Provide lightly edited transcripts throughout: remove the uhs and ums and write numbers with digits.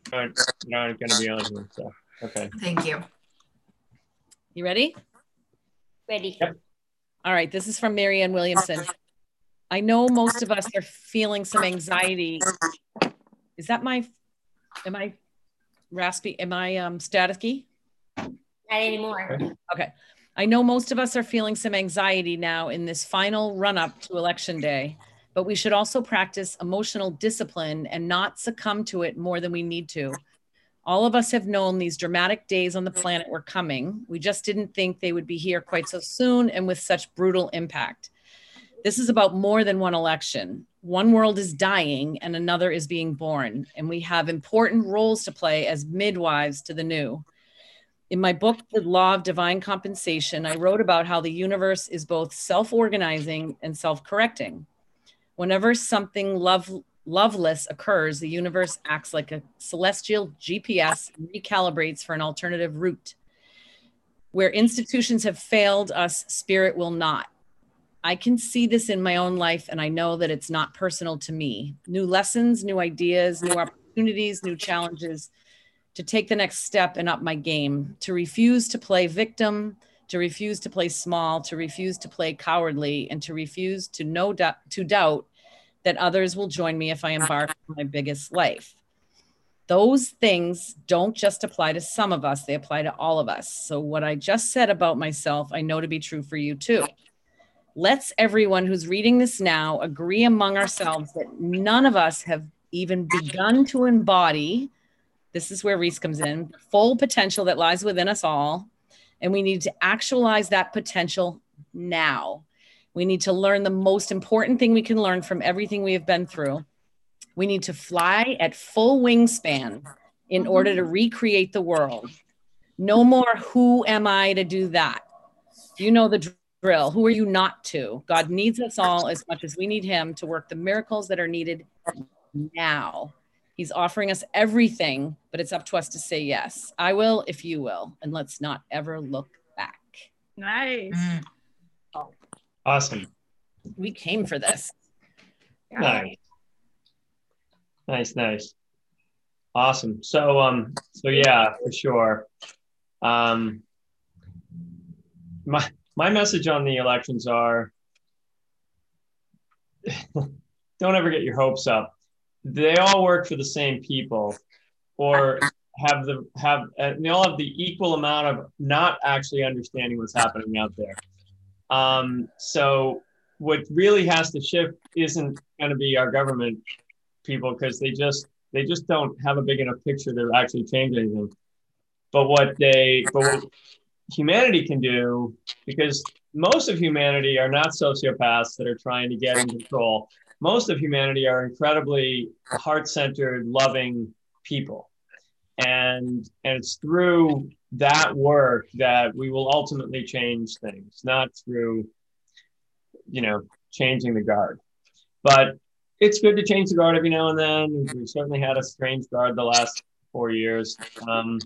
aren't going to be on here. So, okay. Thank you. You ready? Ready. Yep. All right. This is from Marianne Williamson. I know most of us are feeling some anxiety. Is that am I raspy? Am I staticky? Not anymore. Okay. I know most of us are feeling some anxiety now in this final run up to election day, but we should also practice emotional discipline and not succumb to it more than we need to. All of us have known these dramatic days on the planet were coming. We just didn't think they would be here quite so soon and with such brutal impact. This is about more than one election. One world is dying and another is being born, and we have important roles to play as midwives to the new. In my book, The Law of Divine Compensation, I wrote about how the universe is both self-organizing and self-correcting. Whenever something loveless occurs, the universe acts like a celestial GPS and recalibrates for an alternative route. Where institutions have failed us, spirit will not. I can see this in my own life, and I know that it's not personal to me. New lessons, new ideas, new opportunities, new challenges to take the next step and up my game, to refuse to play victim, to refuse to play small, to refuse to play cowardly, and to refuse to doubt that others will join me if I embark on my biggest life. Those things don't just apply to some of us, they apply to all of us. So what I just said about myself, I know to be true for you too. Let's everyone who's reading this now agree among ourselves that none of us have even begun to embody, this is where Reese comes in, the full potential that lies within us all. And we need to actualize that potential now. We need to learn the most important thing we can learn from everything we have been through. We need to fly at full wingspan in order to recreate the world. No more, who am I to do that? You know the drill. Who are you not to? God needs us all as much as we need him to work the miracles that are needed now. He's offering us everything, but it's up to us to say yes. I will if you will, and let's not ever look back. Nice. Awesome. We came for this. Nice. Nice. Awesome. So yeah, for sure. My message on the elections are don't ever get your hopes up. They all work for the same people, or they all have the equal amount of not actually understanding what's happening out there. So what really has to shift isn't going to be our government people, because they just don't have a big enough picture to actually change anything. But what humanity can do, because most of humanity are not sociopaths that are trying to get in control. Most of humanity are incredibly heart-centered, loving people. And it's through that work that we will ultimately change things, not through, changing the guard. But it's good to change the guard every now and then. We certainly had a strange guard the last 4 years. And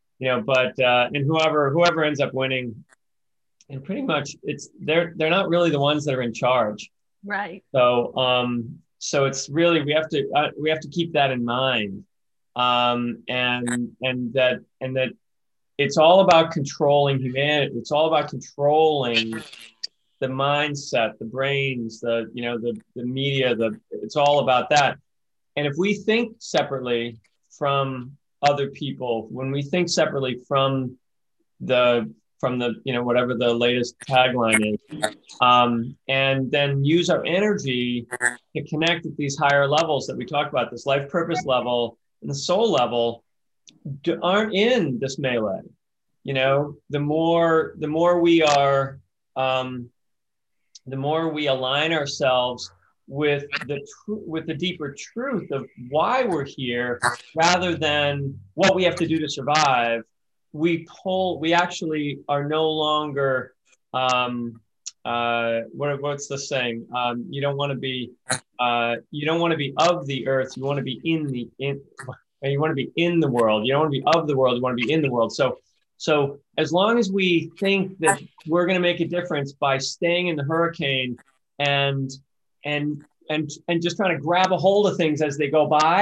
whoever ends up winning, and pretty much they're not really the ones that are in charge. Right. So it's really, we have to keep that in mind. And that it's all about controlling humanity. It's all about controlling the mindset, the brains, the media, it's all about that. And if we think separately from other people, when we think separately from the whatever the latest tagline is, and then use our energy to connect at these higher levels that we talk about, this life purpose level and the soul level, aren't in this melee. The more we are, the more we align ourselves with the deeper truth of why we're here, rather than what we have to do to survive. We actually are no longer, what's the saying? You don't want to be of the earth. You want to be you want to be in the world. You don't want to be of the world. You want to be in the world. So as long as we think that we're going to make a difference by staying in the hurricane and just trying to grab a hold of things as they go by,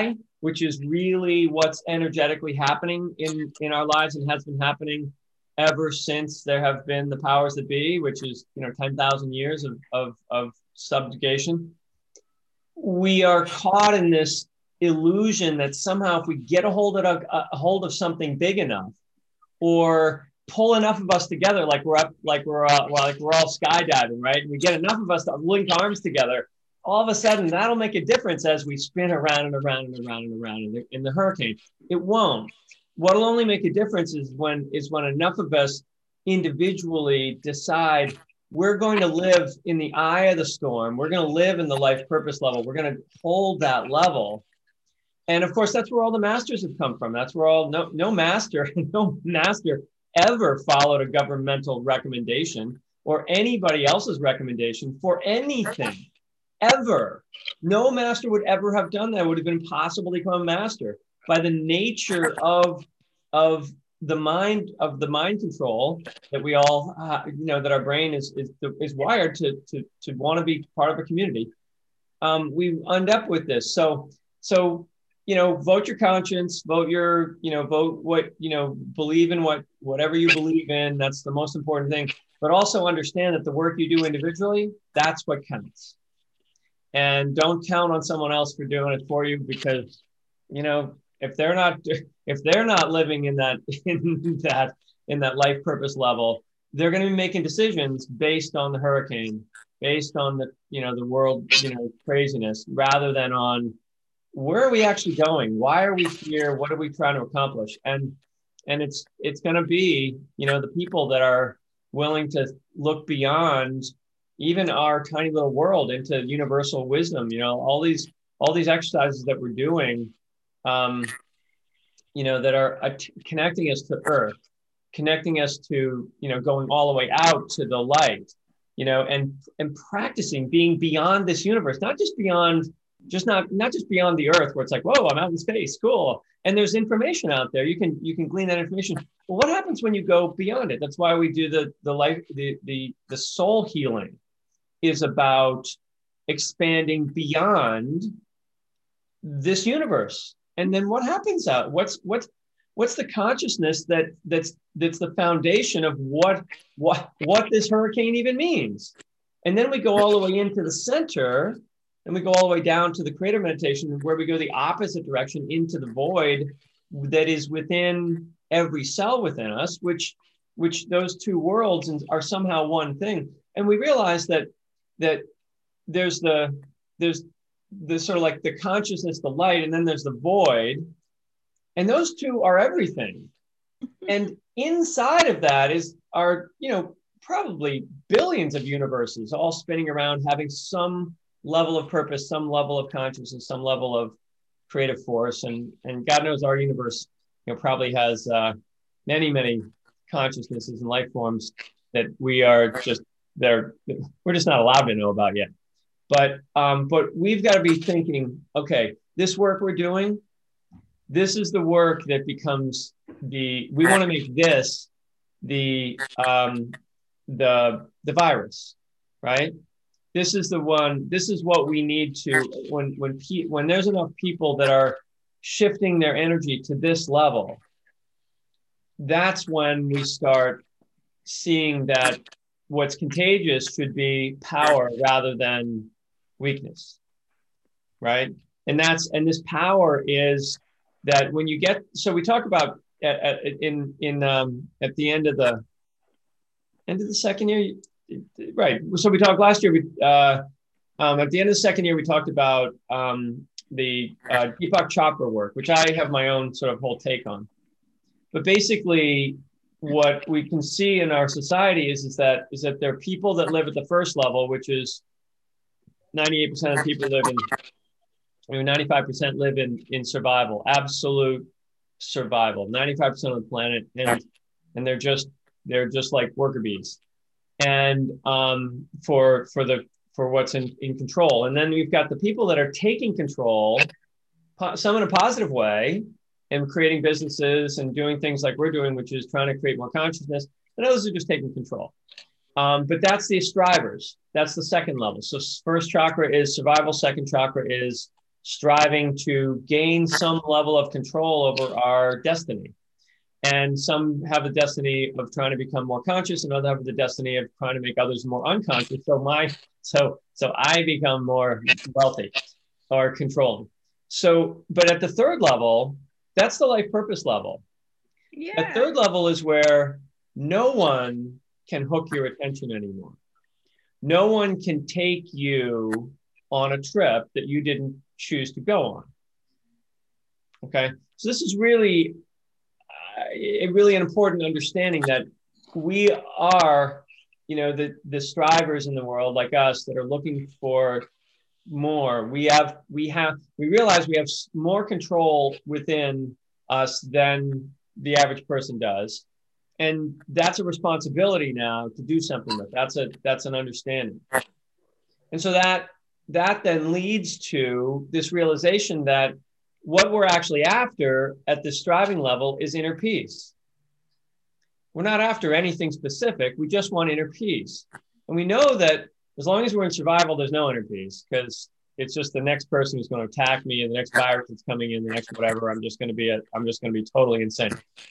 which is really what's energetically happening in our lives and has been happening ever since there have been the powers that be, which is 10,000 years of subjugation. We are caught in this illusion that somehow if we get a hold of something big enough, or pull enough of us together, like we're all skydiving, right? And we get enough of us to link arms together, all of a sudden that'll make a difference as we spin around and around and around and around in the hurricane. It won't. What'll only make a difference is when enough of us individually decide we're going to live in the eye of the storm. We're going to live in the life purpose level. We're going to hold that level. And of course, that's where all the masters have come from. That's where no master ever followed a governmental recommendation or anybody else's recommendation for anything, ever. No master would ever have done that. It would have been impossible to become a master. By the nature of the mind control that we all that our brain is wired to want to be part of a community, we end up with this. So vote your conscience, vote what believe in whatever you believe in. That's the most important thing. But also understand that the work you do individually, that's what counts. And don't count on someone else for doing it for you, because if they're not living in that life purpose level, they're going to be making decisions based on the hurricane, based on the world craziness, rather than on where are we actually going? Why are we here? What are we trying to accomplish? And it's going to be the people that are willing to look beyond even our tiny little world into universal wisdom. All these exercises that we're doing, that are connecting us to Earth, connecting us to, going all the way out to the light, and practicing being beyond this universe, not just beyond the Earth, where it's like, whoa, I'm out in space, cool. And there's information out there. You can glean that information. But what happens when you go beyond it? That's why we do the soul healing is about expanding beyond this universe. And then what happens out? What's the consciousness that's the foundation of what this hurricane even means? And then we go all the way into the center, and we go all the way down to the creator meditation, where we go the opposite direction into the void that is within every cell within us, which those two worlds are somehow one thing. And we realize that there's the sort of like the consciousness, the light, and then there's the void, and those two are everything. And inside of that are probably billions of universes all spinning around, having some level of purpose, some level of consciousness, some level of creative force. And God knows our universe probably has many consciousnesses and life forms that we're just not allowed to know about yet. But we've got to be thinking, okay, this work we're doing, this is the work that becomes we want to make this the virus, right? This is what we need to, when there's enough people that are shifting their energy to this level, that's when we start seeing that what's contagious should be power rather than weakness, right? And this power is that when you get, so we talk about at the end of the second year, right? So we talked last year. At the end of the second year, we talked about the Deepak Chopra work, which I have my own sort of whole take on. But basically, what we can see in our society is that there are people that live at the first level, which is 98% of people live in. 95% live in survival, absolute survival. 95% of the planet, and they're just like worker bees. And for what's in control. And then we've got the people that are taking control, some in a positive way, and creating businesses and doing things like we're doing, which is trying to create more consciousness. And others are just taking control. But that's the strivers. That's the second level. So first chakra is survival. Second chakra is striving to gain some level of control over our destiny. And some have the destiny of trying to become more conscious, and others have the destiny of trying to make others more unconscious. So I become more wealthy or controlling. So, but at the third level, that's the life purpose level. Yeah. The third level is where no one can hook your attention anymore. No one can take you on a trip that you didn't choose to go on. Okay, so this is really an important understanding that we are, the strivers in the world like us that are looking for more. We realize we have more control within us than the average person does. And that's a responsibility now to do something with. That's an understanding. And so that then leads to this realization that what we're actually after at the striving level is inner peace. We're not after anything specific. We just want inner peace. And we know that as long as we're in survival, there's no inner peace, because it's just the next person who's going to attack me, and the next virus that's coming in, the next whatever. I'm just going to be totally insane.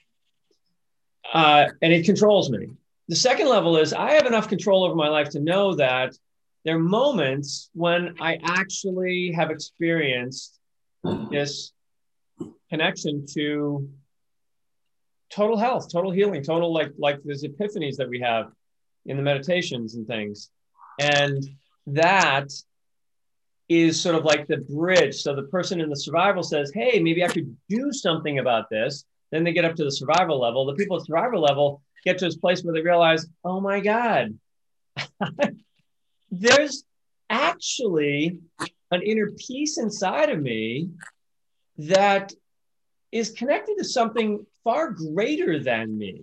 And it controls me. The second level is I have enough control over my life to know that there are moments when I actually have experienced this connection to total health, total healing, total like these epiphanies that we have in the meditations and things. And that is sort of like the bridge. So the person in the survival says, hey, maybe I could do something about this. Then they get up to the survival level. The people at survival level get to this place where they realize, oh my God, there's actually an inner peace inside of me that is connected to something far greater than me.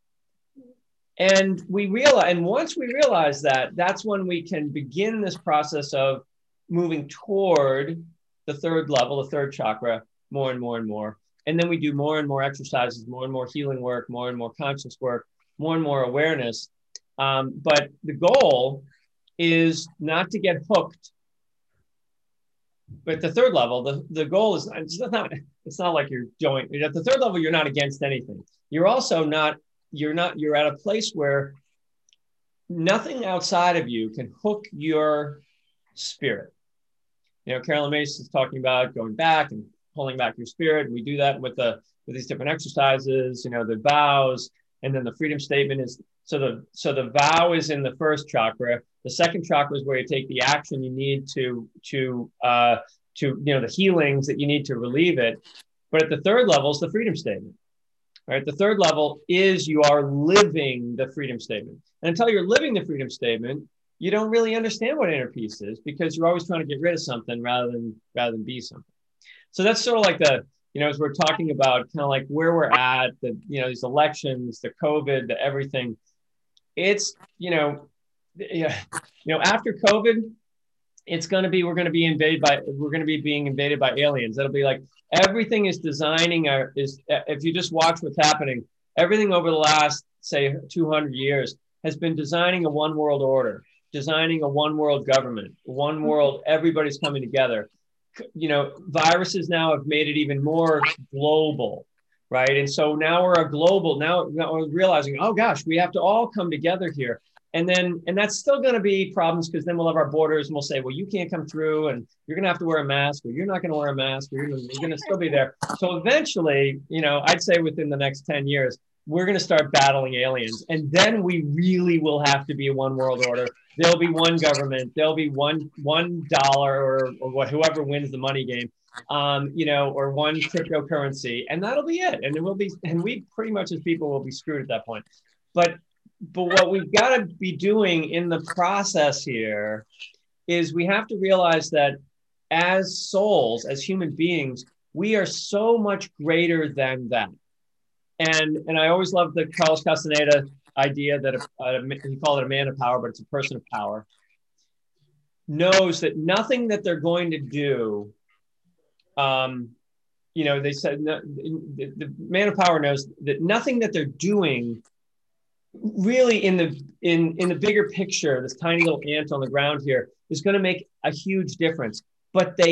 And once we realize that, that's when we can begin this process of moving toward the third level, the third chakra, more and more and more. And then we do more and more exercises, more and more healing work, more and more conscious work, more and more awareness. But the goal is not to get hooked. But at the third level, the goal is it's not like you're going at the third level, you're not against anything. You're also not, you're at a place where nothing outside of you can hook your spirit. Carolyn Mace is talking about going back and pulling back your spirit. And we do that with these different exercises, the vows, and then the freedom statement is, so the vow is in the first chakra. The second chakra is where you take the action you need to the healings that you need to relieve it. But at the third level is the freedom statement, right? The third level is you are living the freedom statement. And until you're living the freedom statement, you don't really understand what inner peace is, because you're always trying to get rid of something rather than be something. So that's sort of like as we're talking about kind of like where we're at, these elections, the COVID, the everything. It's, after COVID, we're going to be being invaded by aliens. It'll be like everything is if you just watch what's happening, everything over the last, say, 200 years has been designing a one world order, designing a one world government, one world, everybody's coming together. Viruses now have made it even more global, right? And so now we're now we're realizing, oh gosh, we have to all come together here. And that's still going to be problems, because then we'll have our borders and we'll say, well, you can't come through and you're going to have to wear a mask, or you're not going to wear a mask, or you're going to still be there. So eventually, I'd say within the next 10 years, we're going to start battling aliens. And then we really will have to be a one world order. There'll be one government. There'll be $1 or whoever wins the money game, or one cryptocurrency, and that'll be it. And we pretty much as people will be screwed at that point. But what we've got to be doing in the process here is we have to realize that as souls, as human beings, we are so much greater than that. And I always love the Carlos Castaneda idea that he called it a man of power, but it's a person of power, knows that nothing that they're going to do, they said the man of power knows that nothing that they're doing really in the bigger picture, this tiny little ant on the ground here, is going to make a huge difference. But they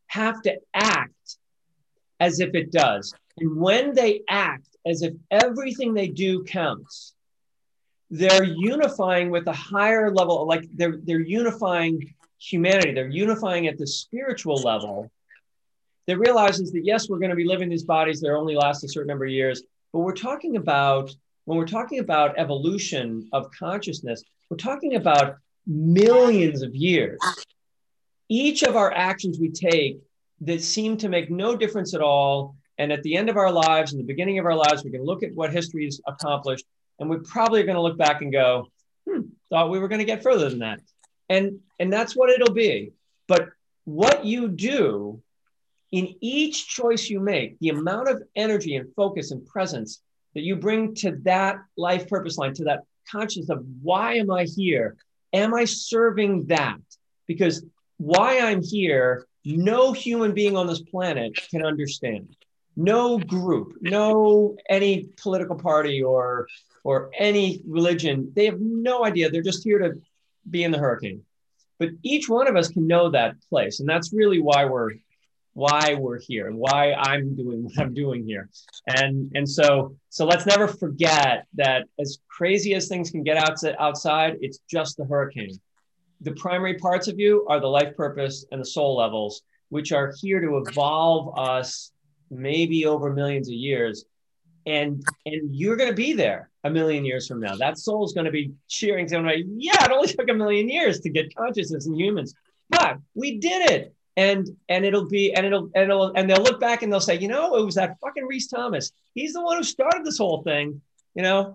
have to act as if it does. And when they act as if everything they do counts, they're unifying with a higher level, like they're unifying humanity. They're unifying at the spiritual level. That realizes that, yes, we're going to be living these bodies that only last a certain number of years, but we're talking about, when we're talking about evolution of consciousness, we're talking about millions of years. Each of our actions we take that seem to make no difference at all, and at the end of our lives, in the beginning of our lives, we can look at what history has accomplished, and we're probably going to look back and go, thought we were going to get further than that. And that's what it'll be. But what you do in each choice you make, the amount of energy and focus and presence that you bring to that life purpose line, to that consciousness of why am I here? Am I serving that? Because why I'm here, no human being on this planet can understand. No group, no any political party or any religion, they have no idea. They're just here to be in the hurricane. But each one of us can know that place. And that's really why we're here and why I'm doing what I'm doing here. And so let's never forget that as crazy as things can get outside, it's just the hurricane. The primary parts of you are the life purpose and the soul levels, which are here to evolve us maybe over millions of years. And you're going to be there a million years from now. That soul is going to be cheering, saying, like, yeah, it only took a million years to get consciousness in humans, but we did it. And they'll look back and they'll say, it was that fucking Reese Thomas. He's the one who started this whole thing, and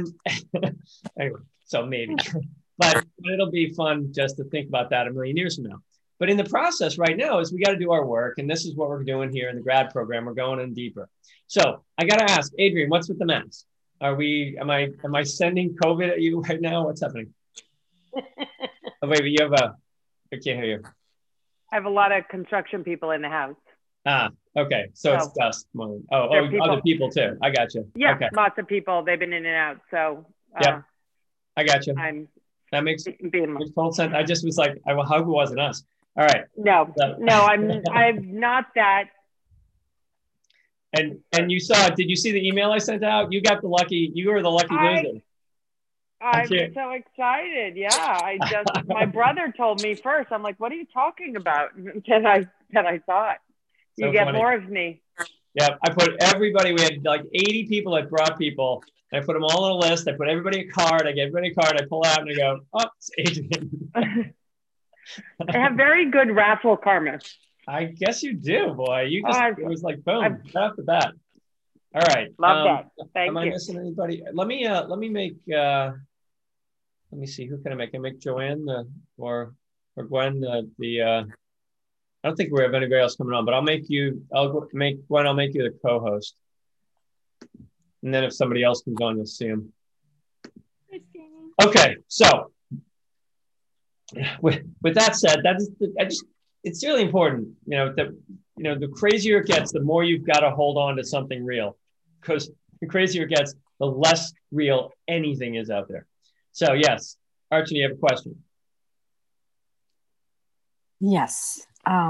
anyway, so maybe, but it'll be fun just to think about that a million years from now. But in the process right now is we got to do our work. And this is what we're doing here in the grad program. We're going in deeper. So I got to ask, Adrian, what's with the mask? Am I sending COVID at you right now? What's happening? Oh, wait, but I can't hear you. I have a lot of construction people in the house. Okay. So it's dust. Other people too. I got you. Yeah, okay. Lots of people. They've been in and out. So yeah, I got you. That makes total sense. I just was like, I hope it wasn't us. All right. No, I'm not that. And you saw it. Did you see the email I sent out? You were the lucky loser. I'm so excited. Yeah. My brother told me first. I'm like, what are you talking about? Then I thought you get funny. More of me. Yeah. I put everybody, we had like 80 people that brought people. I put them all on a list. I put everybody a card. I gave everybody a card. I pull out and I go, oh, it's Adrian. I have very good raffle karma. I guess you do, boy. It was like boom, right off the bat. All right. Love that. Thank you. Am I missing anybody? Let me make. Let me see. Who can I make? I make Joanne or Gwen I don't think we have anybody else coming on, but I'll make you. I'll make Gwen. I'll make you the co-host. And then if somebody else comes on, you'll see them. Okay, so with that said, it's really important, the crazier it gets, the more you've got to hold on to something real, because the crazier it gets, the less real anything is out there. So yes, Archie, you have a question? Yes.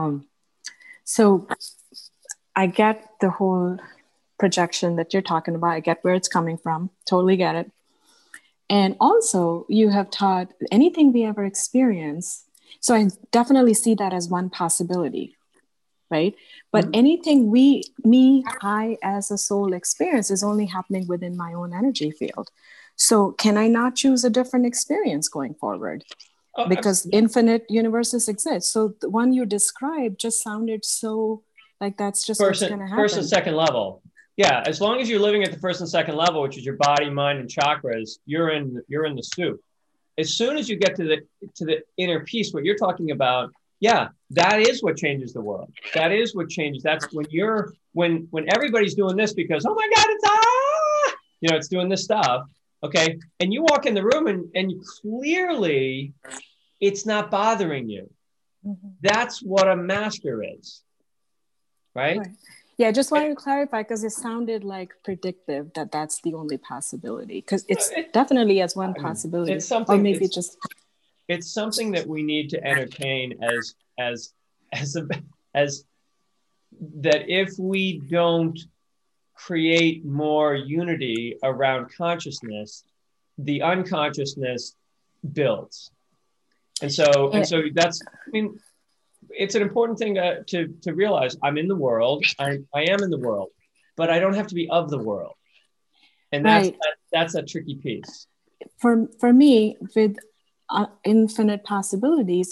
So I get the whole projection that you're talking about. I get where it's coming from. Totally get it. And also you have taught anything we ever experience. So I definitely see that as one possibility, right? But anything I as a soul experience is only happening within my own energy field. So can I not choose a different experience going forward? Because absolutely. Infinite universes exist. So the one you described just sounded so like that's just what's going to happen. First and second level. Yeah, as long as you're living at the first and second level, which is your body, mind, and chakras, you're in the soup. As soon as you get to the inner peace, what you're talking about, yeah, that is what changes the world. That is what changes. That's when everybody's doing this because, oh my God, it's doing this stuff. Okay. And you walk in the room and clearly it's not bothering you. Mm-hmm. That's what a master is. Right? Yeah, I just wanted to clarify because it sounded like predictive that that's the only possibility. Because it's definitely as one possibility. It's something, or maybe it's something that we need to entertain as as that if we don't create more unity around consciousness, the unconsciousness builds. And so that's, I mean, it's an important thing to realize. I'm in the world. I am in the world, but I don't have to be of the world. And that's a tricky piece. For me, with infinite possibilities,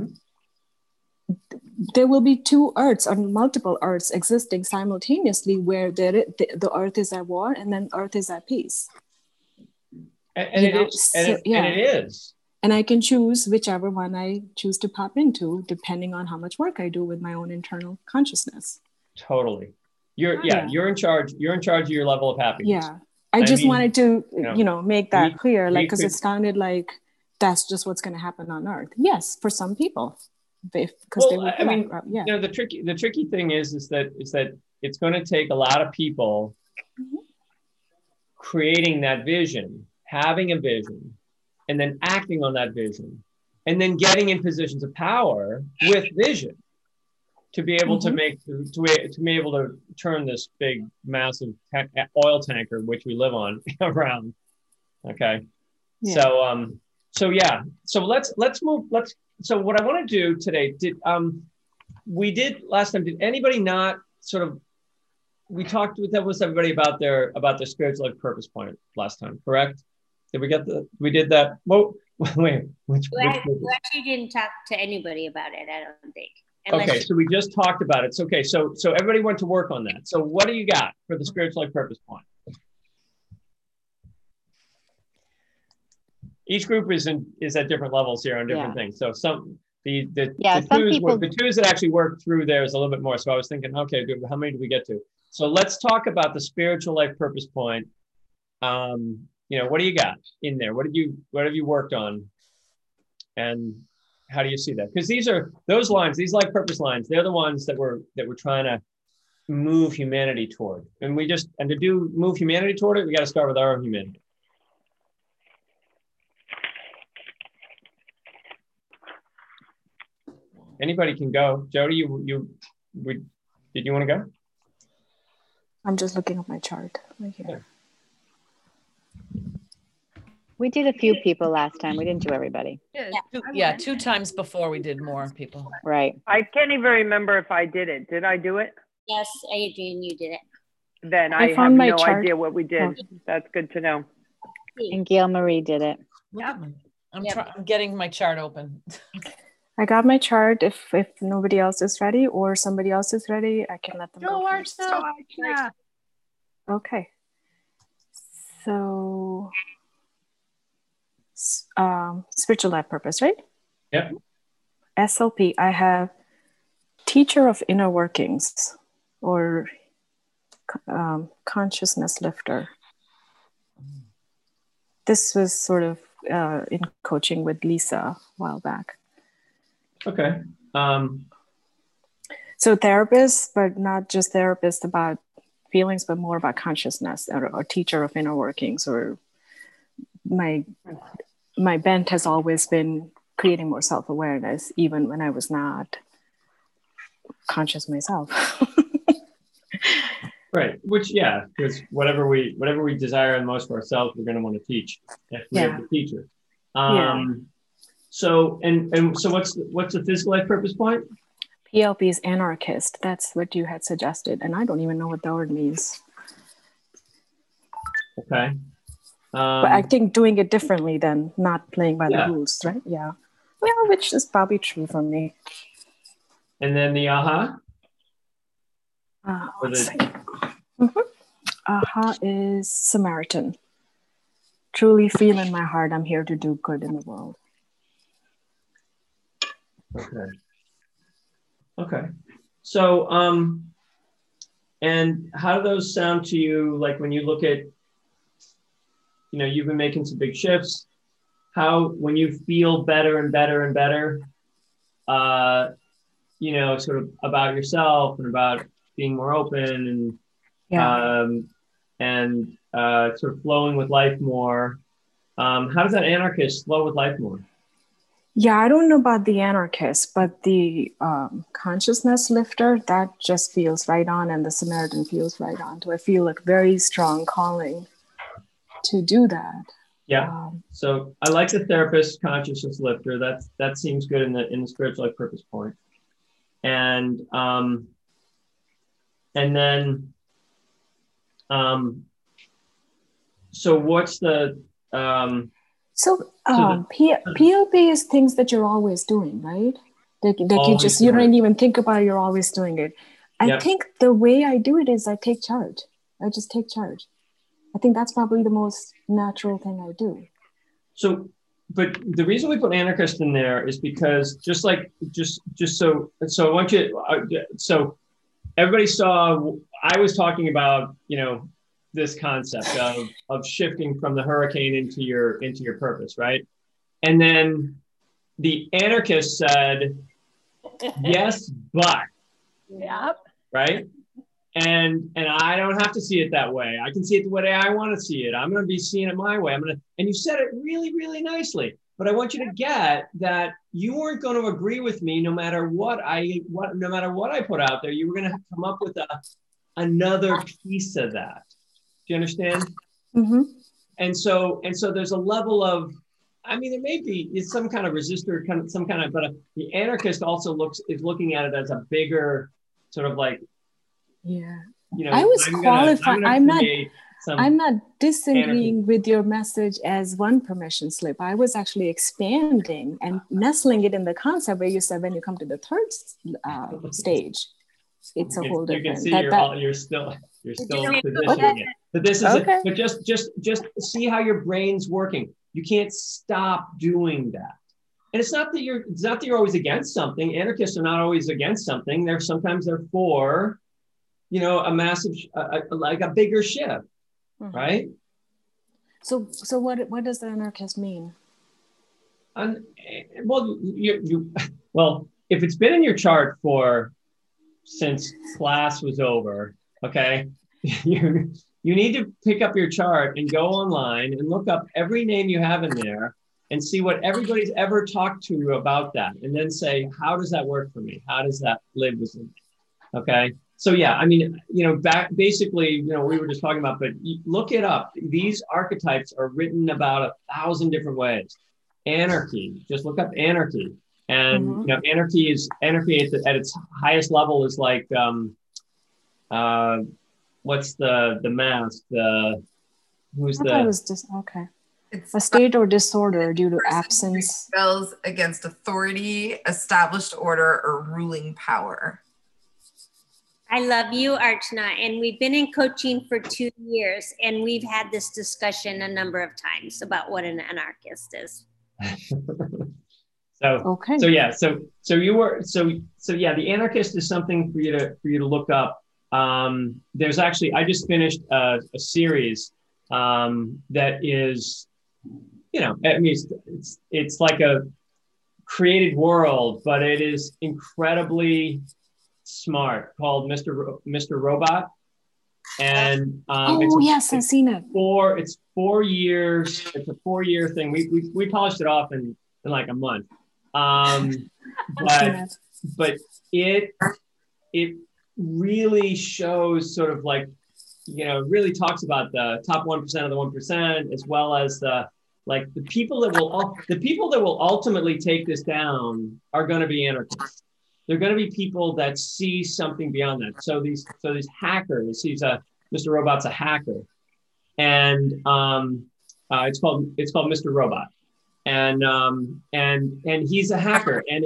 there will be two earths or multiple earths existing simultaneously, where the earth is at war and then earth is at peace. And it is. And I can choose whichever one I choose to pop into, depending on how much work I do with my own internal consciousness. Totally. You're in charge. You're in charge of your level of happiness. Yeah. I just wanted to, make that clear, because it sounded like that's just what's going to happen on Earth. Yes, for some people, the tricky thing is that it's going to take a lot of people creating that vision, having a vision, and then acting on that vision, and then getting in positions of power with vision to be able to be able to turn this big, massive oil tanker, which we live on, around. Okay. Yeah. So let's move. So what I want to do today, we did last time, did anybody not sort of, we talked with everybody about their spiritual life purpose point last time, correct? We did that. Well, wait, we actually didn't talk to anybody about it, I don't think. Okay, so we just talked about it. So, okay, so everybody went to work on that. So what do you got for the spiritual life purpose point? Each group is at different levels here on different things. So the twos that actually worked through there is a little bit more. So I was thinking, okay, good, how many do we get to? So let's talk about the spiritual life purpose point. What do you got in there? What have you worked on? And how do you see that? Because these are those lines, these life purpose lines, they're the ones that we're trying to move humanity toward. And to move humanity toward it, we got to start with our own humanity. Anybody can go. Jody, did you want to go? I'm just looking at my chart right here. Yeah. We did a few people last time. We didn't do everybody. Yeah, 2 times before we did more people. Right. I can't even remember if I did it. Did I do it? Yes, Adrienne, you did it. Then I have no idea what we did. Oh. That's good to know. And Gail Marie did it. I'm getting my chart open. I got my chart. If nobody else is ready or somebody else is ready, I can let them go first. Okay. So, spiritual life purpose, right? Yep. SLP, I have teacher of inner workings or consciousness lifter. This was sort of in coaching with Lisa a while back. Okay. So therapist, but not just therapist about feelings, but more about consciousness, or teacher of inner workings. Or my bent has always been creating more self-awareness, even when I was not conscious myself. Right. Which, because whatever we desire in most of ourselves, we're going to want to teach if we have the teacher. So what's the physical life purpose point? PLP is anarchist. That's what you had suggested, and I don't even know what the word means. Okay. But I think doing it differently than not playing by the rules, right? Yeah. Well, which is probably true for me. And then the aha? Aha is Samaritan. Truly feel in my heart I'm here to do good in the world. Okay. So, and how do those sound to you? Like when you look at, you've been making some big shifts. When you feel better and better and better, sort of about yourself and about being more open and sort of flowing with life more. How does that anarchist flow with life more? Yeah, I don't know about the anarchist, but the consciousness lifter, that just feels right on, and the Samaritan feels right on. So I feel like very strong calling to do that. Yeah. So I like the therapist consciousness lifter. That seems good in the spiritual life purpose point. And then so what's the POP is things that you're always doing, right? Like you don't even think about it, you're always doing it. I think the way I do it is I take charge. I just take charge. I think that's probably the most natural thing I do. So, but the reason we put anarchist in there is because so I want you, so everybody saw, I was talking about, this concept of shifting from the hurricane into your purpose, right? And then the anarchist said, yes, but. Yep. Right? And I don't have to see it that way. I can see it the way I want to see it. I'm going to be seeing it my way. and you said it really, really nicely. But I want you to get that you weren't going to agree with me no matter what I put out there. You were going to come up with another piece of that. Do you understand? Mm-hmm. And so there's a level of, there may be some kind of resistor, but the anarchist also is looking at it as a bigger sort of like, yeah. I was qualified. I'm not disagreeing with your message as one permission slip. I was actually expanding and nestling it in the concept where you said when you come to the third stage, it's a whole different. You can see you're still positioning it. But this is but just see how your brain's working. You can't stop doing that. And it's not that you're always against something. Anarchists are not always against something. Sometimes they're for, a massive, like a bigger shift, right? So what does the anarchist mean? Well, if it's been in your chart since class was over, okay, you need to pick up your chart and go online and look up every name you have in there and see what everybody's ever talked to you about that, and then say, how does that work for me? How does that live with me? Okay. So yeah, basically, we were just talking about, but look it up. These archetypes are written about 1,000 different ways. Anarchy, just look up anarchy. And, anarchy at its highest level is like, what's the mask? Who's the? It was just, okay. It's a state or disorder due to absence. Rebels against authority, established order, or ruling power. I love you, Archana, and we've been in coaching for 2 years, and we've had this discussion a number of times about what an anarchist is. The anarchist is something for you to look up. There's actually, I just finished a series that is, it's like a created world, but it is incredibly smart, called Mr. Robot. And yes, I've seen it. It's 4 years. It's a 4-year thing. We polished it off in like a month. But it really shows sort of like, really talks about the top 1% of the 1%, as well as the people that will ultimately take this down are going to be anarchists. They're going to be people that see something beyond that. So these hackers, Mr. Robot's a hacker, and it's called Mr. Robot, and he's a hacker, and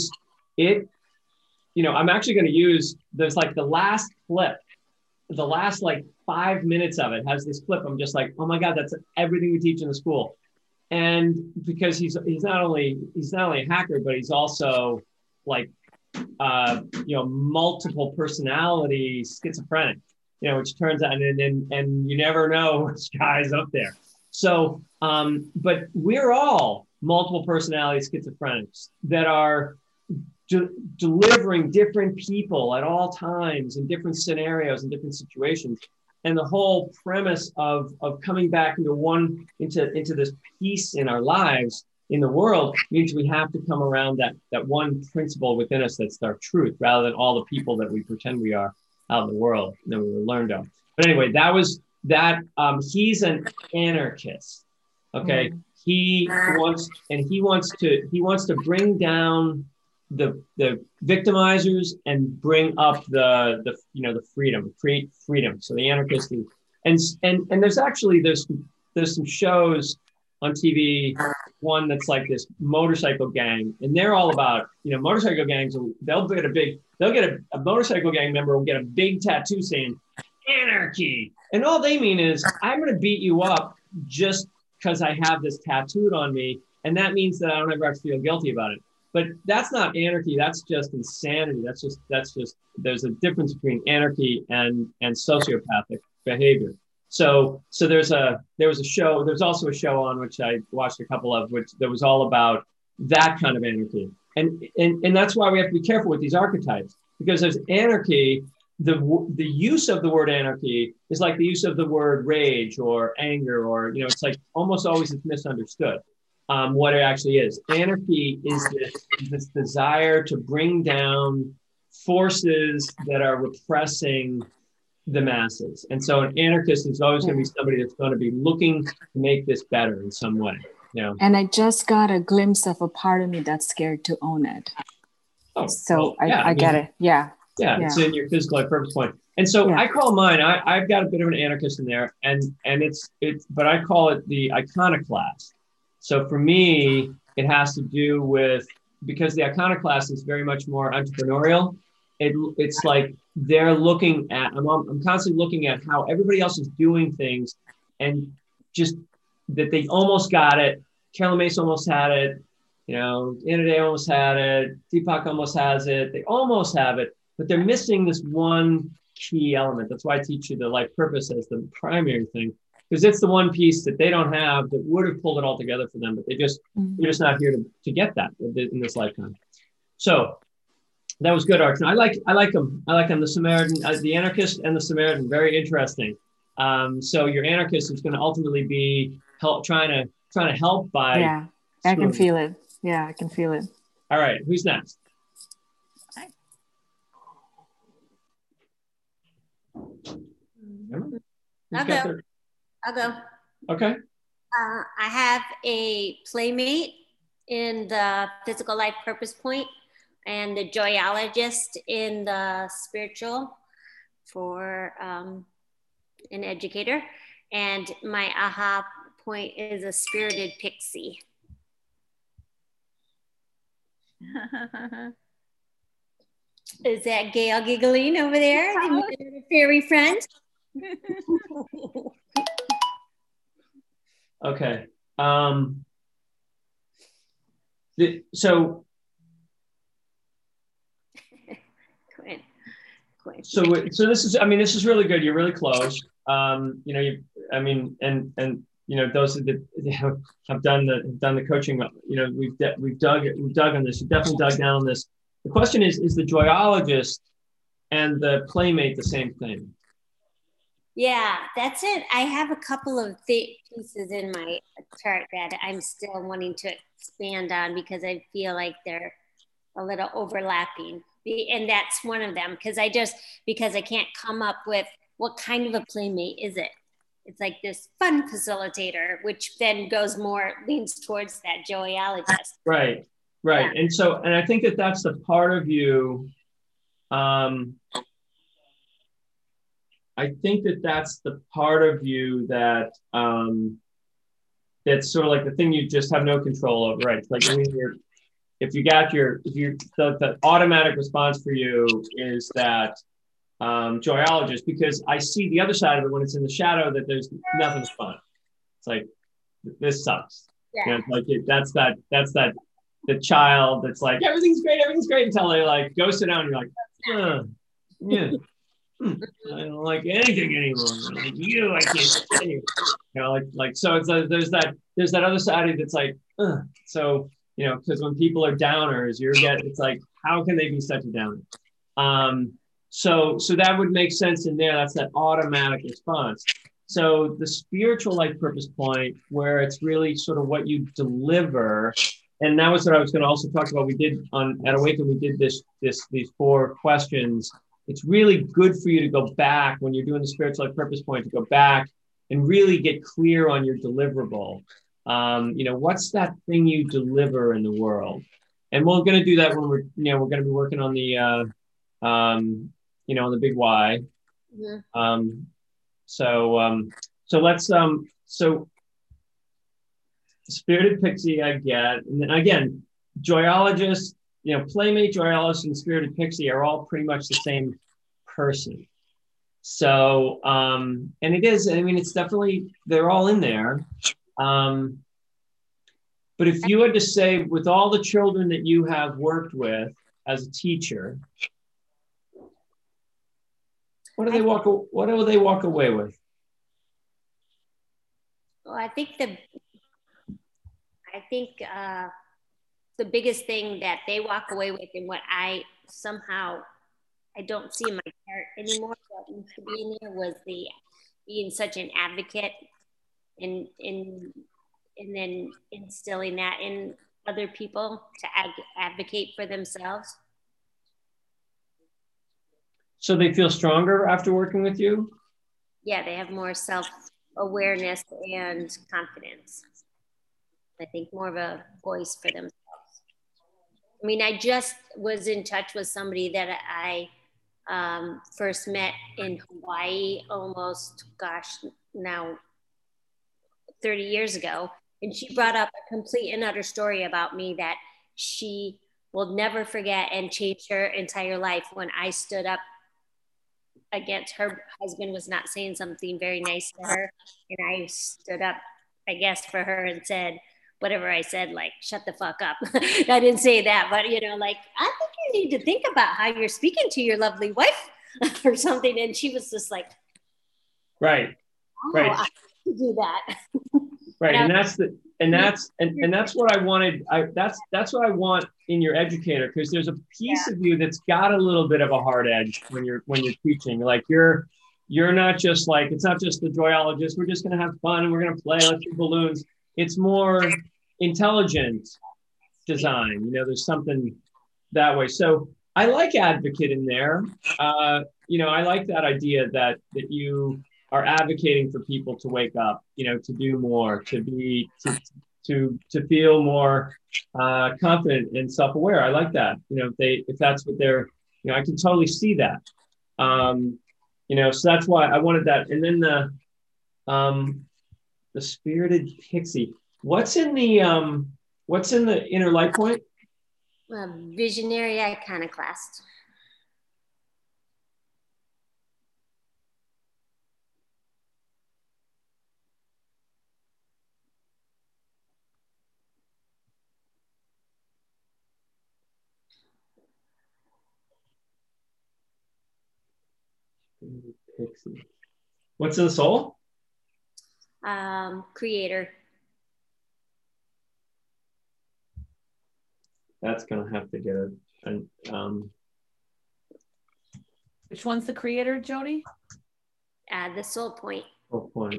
I'm actually going to use there's like the last clip, the last like 5 minutes of it has this clip. I'm just like, oh my God, that's everything we teach in the school, and because he's not only a hacker, but he's also like multiple personality schizophrenic, which turns out, and you never know which guy's up there. So, but we're all multiple personality schizophrenics that are delivering different people at all times in different scenarios and different situations. And the whole premise of coming back into this peace in our lives in the world means we have to come around that one principle within us that's our truth, rather than all the people that we pretend we are out in the world that we were learned of. But anyway, that was that. He's an anarchist. Okay, he wants to bring down the victimizers and bring up the freedom, create freedom. So the anarchist is, and there's some shows on TV, one that's like this motorcycle gang, and they're all about, motorcycle gangs. They'll get a motorcycle gang member will get a big tattoo saying anarchy, and all they mean is I'm going to beat you up just because I have this tattooed on me, and that means that I don't ever have to feel guilty about it. But that's not anarchy. That's just insanity. That's just there's a difference between anarchy and sociopathic behavior. So there was a show. There's also a show on which I watched a couple of, which that was all about that kind of anarchy. And that's why we have to be careful with these archetypes, because there's anarchy. The use of the word anarchy is like the use of the word rage or anger, or it's like almost always it's misunderstood what it actually is. Anarchy is this desire to bring down forces that are repressing the masses. And so an anarchist is always going to be somebody that's going to be looking to make this better in some way. And I just got a glimpse of a part of me that's scared to own it. Oh, so well, I get it. Yeah. Yeah, it's in your physical life purpose point. And so I call mine, I've got a bit of an anarchist in there, and it's but I call it the iconoclast. So for me, it has to do with, because the iconoclast is very much more entrepreneurial. It's like they're looking at, I'm constantly looking at how everybody else is doing things, and just that they almost got it. Carolyn Mace almost had it. Anna Day almost had it. Deepak almost has it. They almost have it. But they're missing this one key element. That's why I teach you the life purpose as the primary thing, because it's the one piece that they don't have that would have pulled it all together for them, but they're just not here to get that in this lifetime. So that was good, Archana. I like them. The Samaritan, the anarchist and the Samaritan, very interesting. So your anarchist is going to ultimately be trying to help by. Yeah, I can feel it. Yeah, I can feel it. All right, who's next? I'll go. Okay. I have a playmate in the physical life purpose point, and the joyologist in the spiritual for an educator. And my aha point is a spirited pixie. Is that Gail giggling over there? The fairy friend? Okay. So this is really good. You're really close. Those that have done the coaching, we've dug on this. You've definitely dug down on this. The question is the joyologist and the playmate the same thing? Yeah, that's it. I have a couple of pieces in my chart that I'm still wanting to expand on, because I feel like they're a little overlapping. And that's one of them, because I can't come up with what kind of a playmate is it. It's like this fun facilitator, which then leans towards that joyologist. Right. Yeah. And I think that's the part of you. I think that's the part of you that that's sort of like the thing you just have no control over, right? It's like the automatic response for you is that joyologist, because I see the other side of it when it's in the shadow, that there's nothing's fun. It's like, this sucks. Yeah. That's that the child that's like, everything's great until they like go sit down and you're like, yeah. I don't like anything anymore. Like you, I can't stand you. So it's there's that other side of it that's like, so because when people are downers, it's like, how can they be such a downer? So that would make sense in there. That's that automatic response. so the spiritual life purpose point, where it's really sort of what you deliver. And that was what I was going to also talk about. We did at Awaken, we did these 4 questions. It's really good for you to go back when you're doing the spiritual life purpose point, to go back and really get clear on your deliverable. What's that thing you deliver in the world? And we're going to do that when we're going to be working on the, on the big why. Mm-hmm. So let's, so Spirited Pixie, I get. And then again, Joyologist, Playmate, Joyologist, and Spirited Pixie are all pretty much the same person. So, and it is, it's definitely, they're all in there. But if you had to say, with all the children that you have worked with as a teacher, what do they walk away with? Well, I think the biggest thing that they walk away with, and what I don't see in my chart anymore, what used to be in there, was being such an advocate, and then instilling that in other people to advocate for themselves. So they feel stronger after working with you? Yeah, they have more self-awareness and confidence. I think more of a voice for themselves. I just was in touch with somebody that I first met in Hawaii almost, now 30 years ago. And she brought up a complete and utter story about me that she will never forget, and changed her entire life, when I stood up against her husband was not saying something very nice to her. And I stood up, I guess, for her and said, whatever I said, like, shut the fuck up. I didn't say that, but I think you need to think about how you're speaking to your lovely wife or something. And she was just like, right. I can do that. Right. And that's what I wanted. That's what I want in your educator, because there's a piece of you that's got a little bit of a hard edge when you're teaching. Like you're not just like, it's not just the Joyologist, we're just going to have fun and we're going to play, let's do balloons. It's more intelligent design. There's something that way. So I like advocate in there. I like that idea that you are advocating for people to wake up, to do more, to feel more confident and self-aware. I like that. If that's what they're, I can totally see that. So that's why I wanted that. And then the Spirited Pixie. What's in the inner light point? Visionary iconoclast. Pixie. What's in the soul? Creator. That's gonna have to get Which one's the creator, Jody? The soul point. Soul point.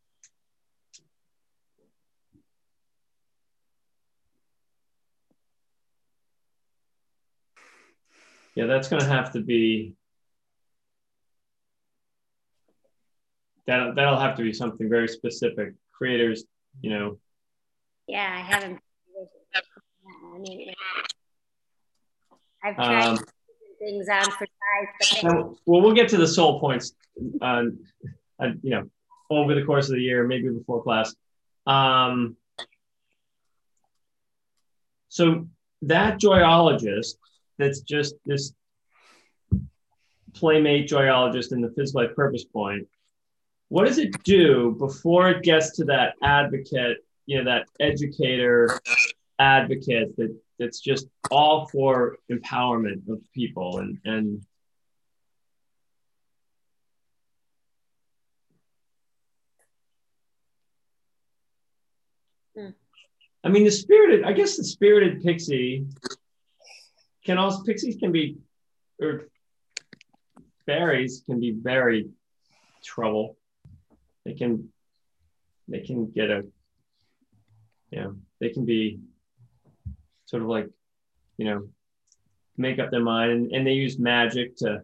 Yeah, that's gonna have to be. That'll have to be something very specific. Creators, Yeah, I haven't. I've tried things on for size, we'll get to the soul points, over the course of the year, maybe before class. So that Joyologist, that's just this Playmate Joyologist in the physical life purpose point. What does it do before it gets to that advocate, that educator advocate that's just all for empowerment of people and the Spirited Pixie pixies can be, or fairies can be very trouble. they can get a, they can be sort of like, make up their mind, and they use magic to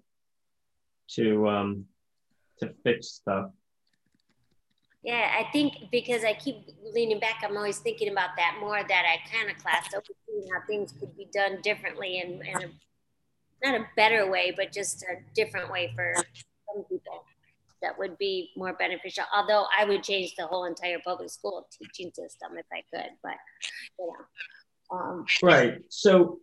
fix stuff. Yeah, I think because I keep leaning back, I'm always thinking about that more, that iconoclast, so seeing how things could be done differently and not a better way, but just a different way for some people that would be more beneficial. Although I would change the whole entire public school teaching system if I could, but right. So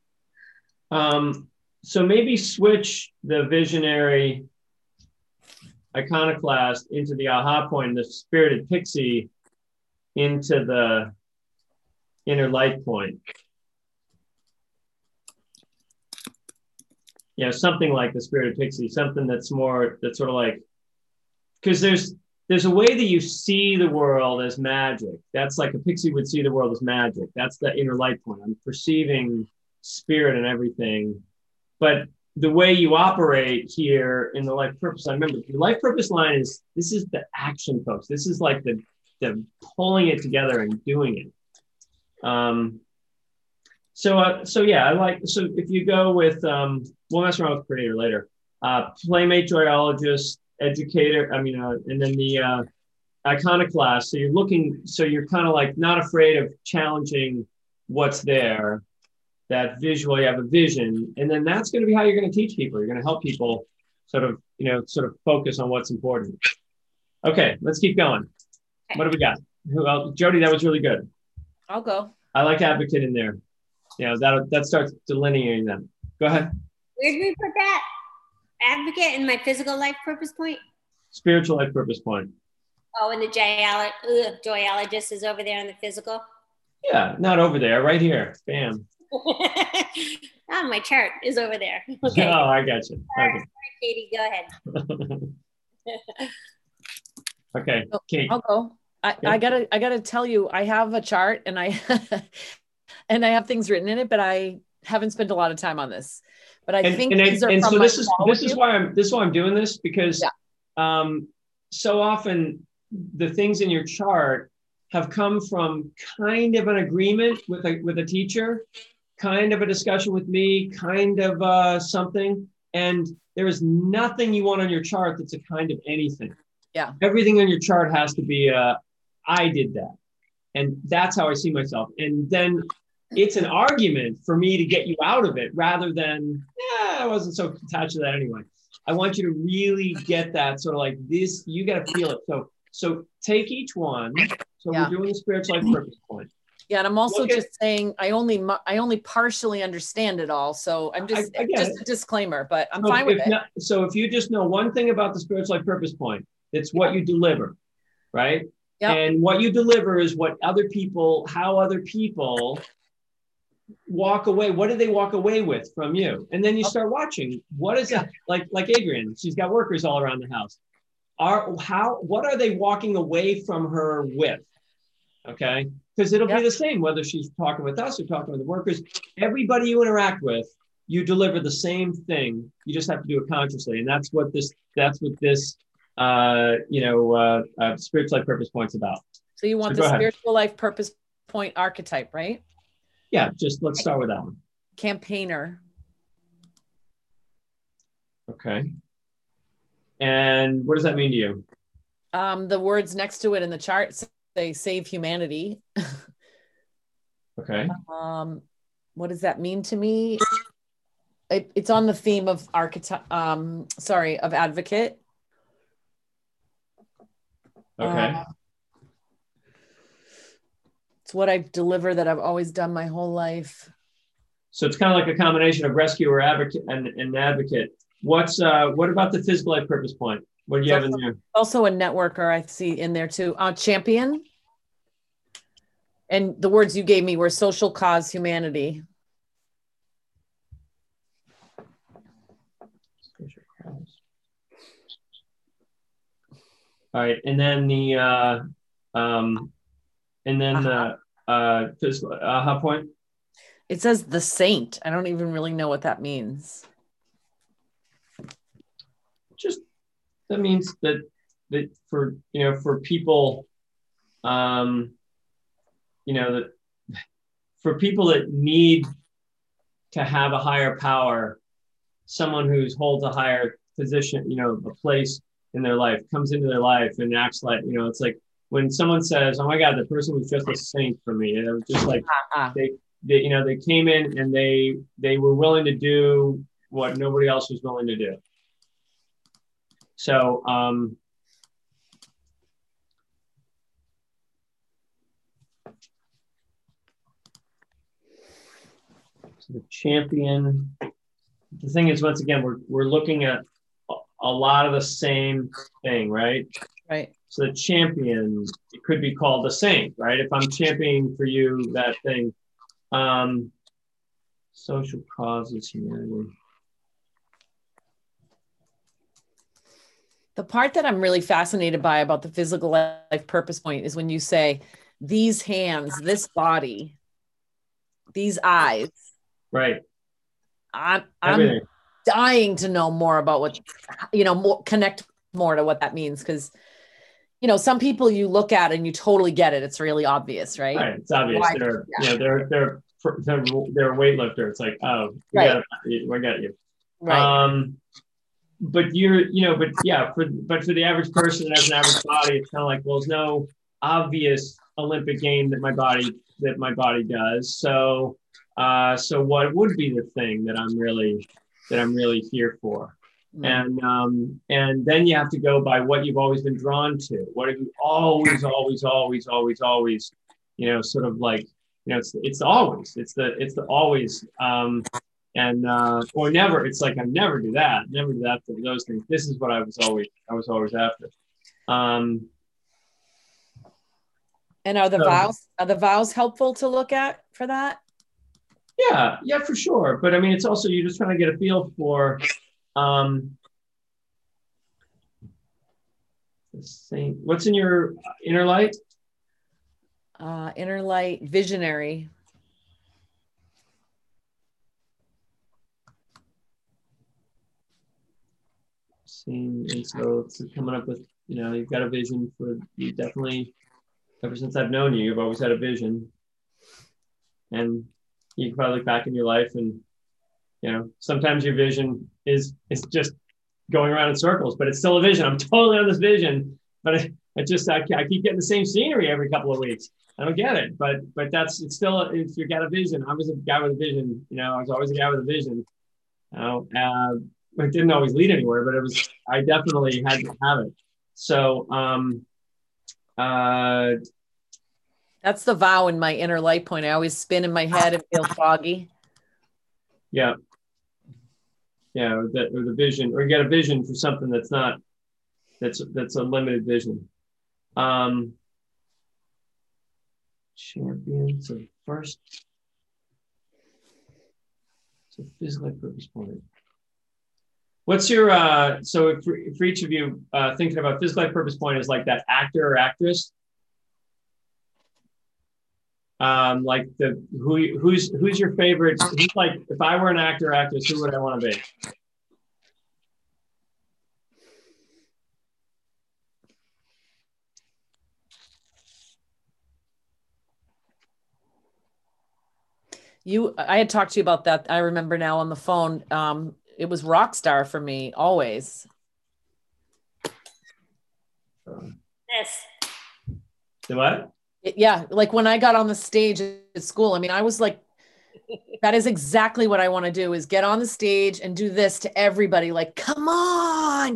maybe switch the visionary iconoclast into the aha point, the spirited pixie into the inner light point. Something like the spirited pixie, something that's sort of like, because there's a way that you see the world as magic. That's like a pixie would see the world as magic. That's the inner light point. I'm perceiving spirit and everything. But the way you operate here in the life purpose, I remember the life purpose line this is the action, folks. This is like the pulling it together and doing it. So if you go with, we'll mess around with creator later, playmate, joyologist, educator, and then the iconoclast. So you're kind of like not afraid of challenging what's there, that visual, you have a vision, and then that's going to be how you're going to teach people. You're going to help people sort of focus on what's important. Okay, let's keep going. What do we got? Jody, that was really good. I'll go. I like advocate in there. That starts delineating them. Go ahead. Where did we put that? Advocate in my physical life purpose point? Spiritual life purpose point. Oh, and the joyologist is over there in the physical? Yeah, not over there, right here. Bam. My chart is over there. Okay. Oh, I got you. Sorry, Katie, go ahead. Okay, Kate. I'll go. I gotta tell you, I have a chart and I and I have things written in it, but I haven't spent a lot of time on this. But I think these are from this is why I'm doing this, because so often the things in your chart have come from kind of an agreement with a teacher, kind of a discussion with me, kind of something, and there is nothing you want on your chart that's a kind of anything. Yeah. Everything on your chart has to be I did that, and that's how I see myself. And then it's an argument for me to get you out of it, rather than I wasn't so attached to that anyway. I want you to really get that sort of like this. You got to feel it. So take each one. So we're doing the spiritual life purpose point. Yeah, and I'm also saying I only partially understand it all. So I'm just a disclaimer, but I'm fine with it. So if you just know one thing about the spiritual life purpose point, it's what you deliver, right? Yep. And what you deliver is how other people walk away. What do they walk away with from you? And then you start watching. What is it like Adrienne? She's got workers all around the house. What are they walking away from her with? Okay, because it'll be the same whether she's talking with us or talking with the workers. Everybody you interact with, you deliver the same thing. You just have to do it consciously, and that's what this spiritual life purpose point's about. So you want the spiritual life purpose point archetype, right? Yeah, let's start with that one. Campaigner. Okay. And what does that mean to you? The words next to it in the chart say save humanity. Okay. What does that mean to me? It's on the theme of of advocate. Okay. It's what I deliver that I've always done my whole life. So it's kind of like a combination of rescuer, advocate, and advocate. What about the physical life purpose point? What do you have in there? Also a networker I see in there too. Champion. And the words you gave me were social cause, humanity. All right, and then the physical aha point. It says the saint. I don't even really know what that means. That means that for, for people, that for people that need to have a higher power, someone who holds a higher position, a place in their life, comes into their life and acts like, it's like when someone says, "Oh my God, the person was just a saint for me." And it was just like they came in and they were willing to do what nobody else was willing to do. So the champion. The thing is, once again, we're looking at a lot of the same thing, right? Right. So the champion, it could be called a saint, right? If I'm championing for you that thing, social causes, humanity. The part that I'm really fascinated by about the physical life purpose point is when you say these hands, this body, these eyes. Right. I'm dying to know more about what, connect more to what that means. Because, some people you look at and you totally get it. It's really obvious, right? Right. It's obvious. Why? They're a weightlifter. It's like, oh, we got you. Right. But for the average person that has an average body, it's kind of like, well, there's no obvious Olympic game that my body does. So what would be the thing that I'm really here for? Mm. And then you have to go by what you've always been drawn to. What have you always, sort of like, it's always, it's the always, or never. It's like I never do that for those things. This is what I was always after. And are the vows helpful to look at for that? Yeah, for sure. But I mean, it's also, you're just trying to get a feel for what's in your inner light? Inner light, visionary. And so it's coming up with, you've got a vision for you. Definitely, ever since I've known you, you've always had a vision. And you can probably look back in your life and, sometimes your vision is just going around in circles, but it's still a vision. I'm totally on this vision, but I keep getting the same scenery every couple of weeks. I don't get it, but it's still, if you got a vision. I was a guy with a vision, I was always a guy with a vision. It didn't always lead anywhere, but I definitely had to have it. So, that's the vow in my inner light point. I always spin in my head and feel foggy. Yeah. Yeah. Or the vision, or you get a vision for something that's a limited vision. Champion. So first, physical purpose point. What's your, so for each of you thinking about physical life purpose point is like that actor or actress? Like who's your favorite? Who's like, if I were an actor or actress, who would I want to be? I had talked to you about that. I remember now on the phone. It was rock star for me, always. Yes. The what? Yeah, like when I got on the stage at school, I mean, I was like, that is exactly what I want to do, is get on the stage and do this to everybody. Like, come on.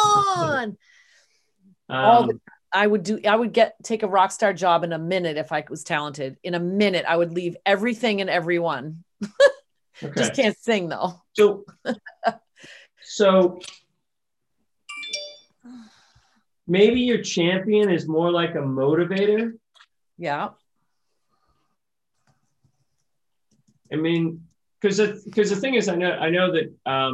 I would take a rock star job in a minute if I was talented. In a minute, I would leave everything and everyone. Okay. Just can't sing though. So maybe your champion is more like a motivator. Yeah. I mean, because the thing is, I know that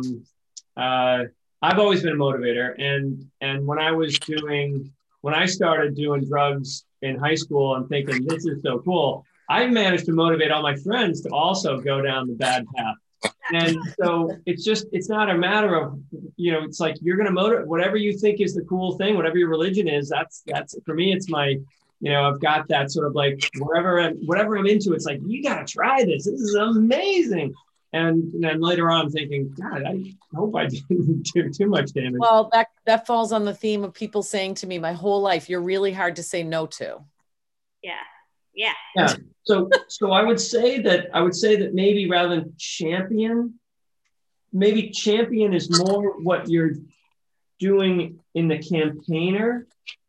I've always been a motivator, and when I started doing drugs in high school and thinking this is so cool, I managed to motivate all my friends to also go down the bad path. And so it's not a matter of, it's like, you're going to motivate whatever you think is the cool thing, whatever your religion is. That's for me, it's my, I've got that sort of like, whatever I'm into, it's like, you got to try this. This is amazing. And then later on I'm thinking, God, I hope I didn't do too much damage. Well, that falls on the theme of people saying to me my whole life, you're really hard to say no to. Yeah. So I would say that maybe rather than champion, maybe champion is more what you're doing in the campaigner.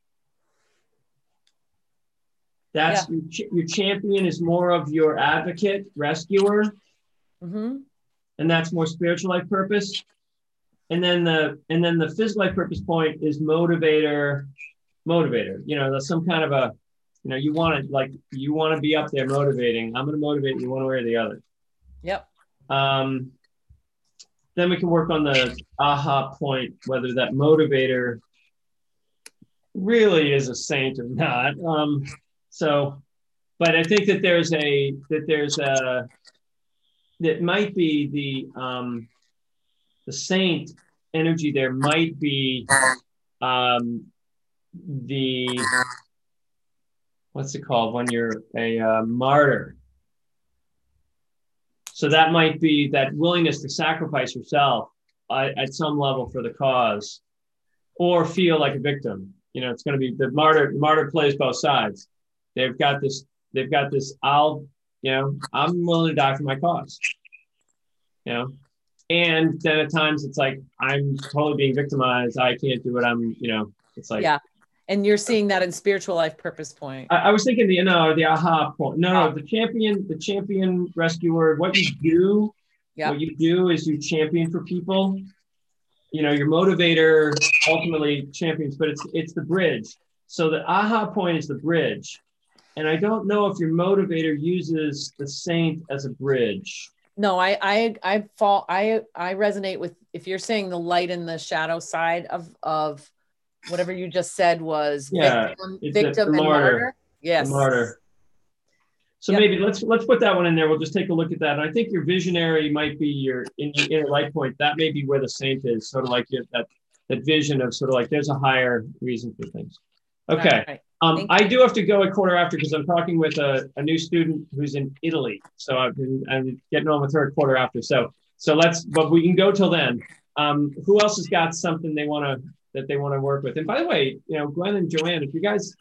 That's your champion is more of your advocate, rescuer. Mm-hmm. And that's more spiritual life purpose. And then the physical life purpose point is motivator. That's some kind of a, you want to be up there motivating. I'm going to motivate you one way or the other. Yep. Then we can work on the aha point, whether that motivator really is a saint or not. But I think that that might be the saint energy. There might be the, what's it called when you're a martyr? So that might be that willingness to sacrifice yourself at some level for the cause, or feel like a victim. It's going to be the martyr. The martyr plays both sides. They've got this. I'm willing to die for my cause. And then at times it's like, I'm totally being victimized. I can't do what it's like. Yeah. And you're seeing that in spiritual life purpose point. I was thinking the aha point. No, the champion rescuer, what you do is you champion for people. Your motivator ultimately champions, but it's the bridge. So the aha point is the bridge. And I don't know if your motivator uses the saint as a bridge. No, I resonate with, if you're saying the light and the shadow side of whatever you just said was victim and martyr. Yes. The martyr. So maybe let's put that one in there. We'll just take a look at that. And I think your visionary might be your inner light point. That may be where the saint is, sort of like that vision of sort of like there's a higher reason for things. Okay. Right. I do have to go at 1/4 after because I'm talking with a new student who's in Italy. So I'm getting on with her at 1/4 after. But we can go till then. Who else has got something they want to work with? And by the way, Gwen and Joanne, if you guys,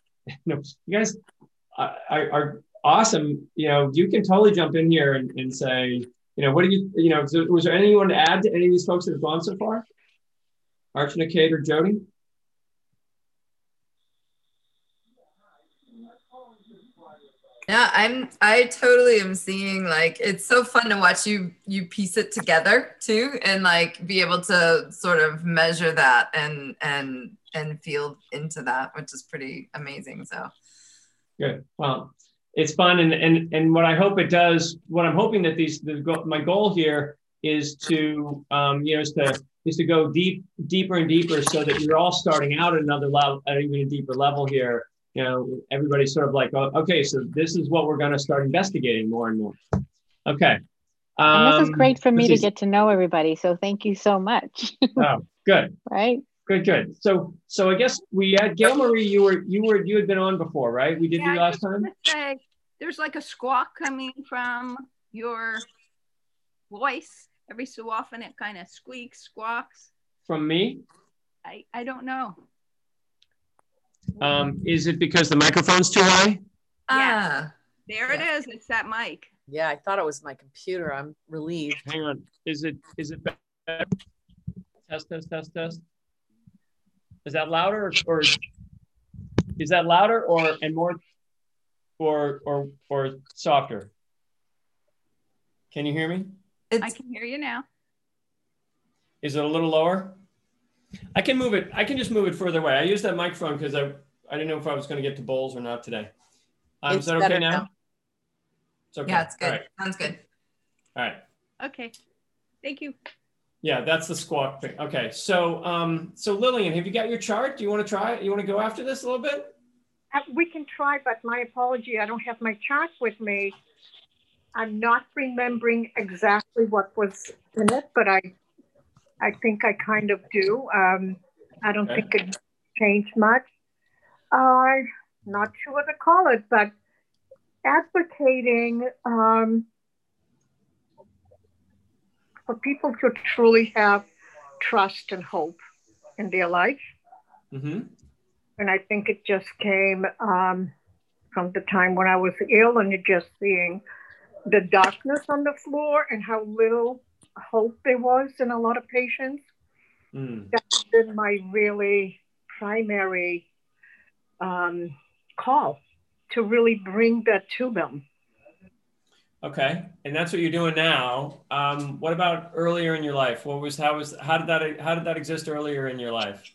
are awesome, you can totally jump in here and say, what do you, was there anyone to add to any of these folks that have gone so far? Archana, Kate, or Jody? Yeah, I totally am seeing, like, it's so fun to watch you piece it together too, and like be able to sort of measure that and feel into that, which is pretty amazing. So good. Well, it's fun, and what I hope it does, what I'm hoping that my goal here is to is to go deeper and deeper, so that you're all starting out at another level, at even a deeper level here. Everybody's sort of like, oh, okay, so this is what we're going to start investigating more and more. Okay. And this is great for me to get to know everybody. So thank you so much. Oh, good. Right. Good. So I guess we had Gail Marie. You had been on before, right? We did you last time. Say, there's like a squawk coming from your voice every so often. It kind of squawks. From me? I don't know. Is it because the microphone's too high? Yeah. There it is. It's that mic. Yeah, I thought it was my computer. I'm relieved. Hang on. Is it better? Test. Is that louder or is that louder or more or softer? Can you hear me? I can hear you now. Is it a little lower? I can move it. I can just move it further away. I used that microphone because I didn't know if I was going to get to bowls or not today. Is that okay now? It's okay. Yeah, it's good. Right. Sounds good. All right. Okay. Thank you. Yeah, that's the squawk thing. Okay. So Lillian, have you got your chart? Do you want to try it? You want to go after this a little bit? We can try, but my apology, I don't have my chart with me. I'm not remembering exactly what was in it, but I think I kind of do. I don't think it changed much. Not sure what to call it, but advocating for people to truly have trust and hope in their life. Mm-hmm. And I think it just came from the time when I was ill and just seeing the darkness on the floor and how little hope there was in a lot of patients. That's been my really primary call, to really bring that to them. Okay, and that's what you're doing now. What about earlier in your life? How did that exist earlier in your life?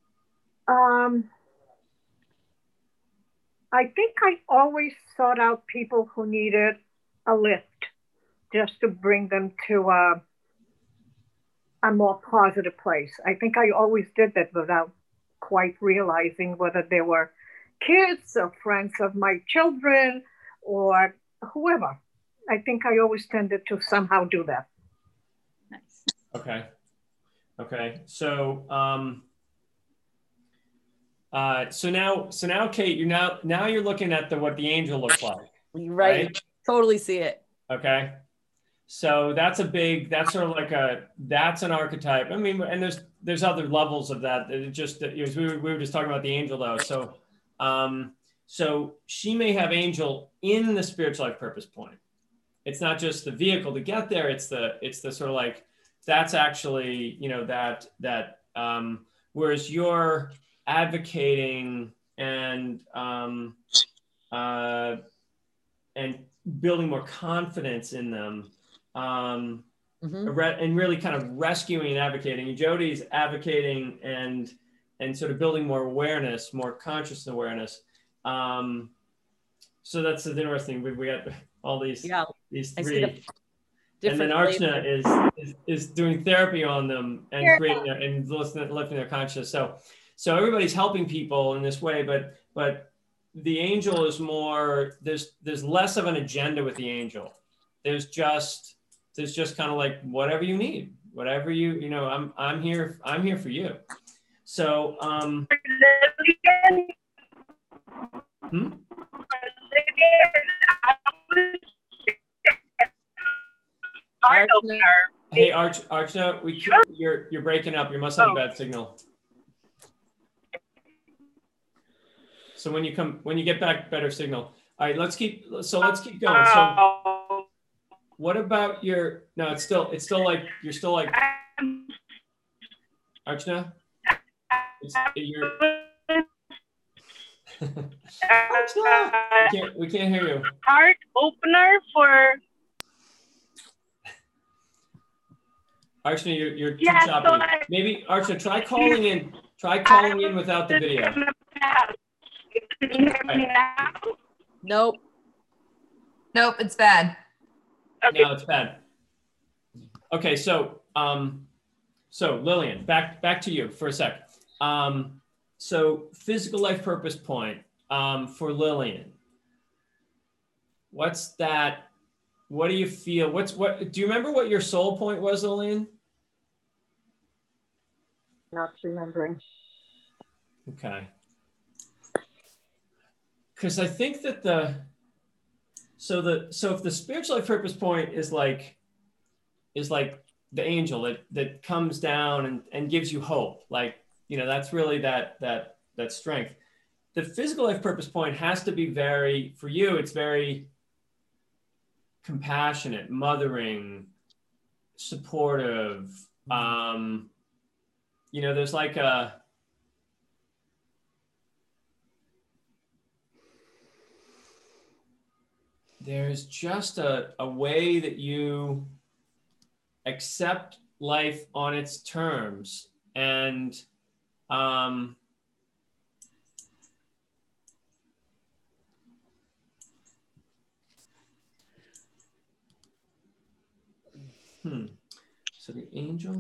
I think I always sought out people who needed a lift, just to bring them to a more positive place. I think I always did that without quite realizing whether they were kids or friends of my children or whoever. I think I always tended to somehow do that. Nice. Okay. So, so now, Kate, you're looking at what the angel looks like. Right. Totally see it. Okay. So that's sort of that's an archetype. I mean, and there's other levels of that. We were just talking about the angel though. So, so she may have angel in the spiritual life purpose point. It's not just the vehicle to get there. It's the sort of like, that's actually, whereas you're advocating and building more confidence in them, and really kind of rescuing and advocating. And Jody's advocating and sort of building more awareness, more conscious awareness. So that's interesting. We got all these three. And then Archana is doing therapy on them and creating and lifting their consciousness. So everybody's helping people in this way, but the angel is more, there's less of an agenda with the angel. There's just kind of like whatever you need, whatever I'm here for you. So Hey, Archana, you're breaking up. You must have a bad signal. So when you get back, better signal. All right, let's keep going. So what about no, it's still like, you're still like, Archana? We can't hear you. Heart opener for... Archana, you're too choppy. So maybe, Archana, try calling in without the video. Can you hear me now? Nope, it's bad. Okay. No, it's bad. Okay, so Lillian, back to you for a sec. So physical life purpose point for Lillian. What's that? What do you feel? Do you remember what your soul point was, Lillian? Not remembering. Okay. Because I think that so if the spiritual life purpose point is like the angel that comes down and gives you hope, like, that's really that strength. The physical life purpose point has to be for you, it's very compassionate, mothering, supportive. There's like there's just a way that you accept life on its terms and so the angel.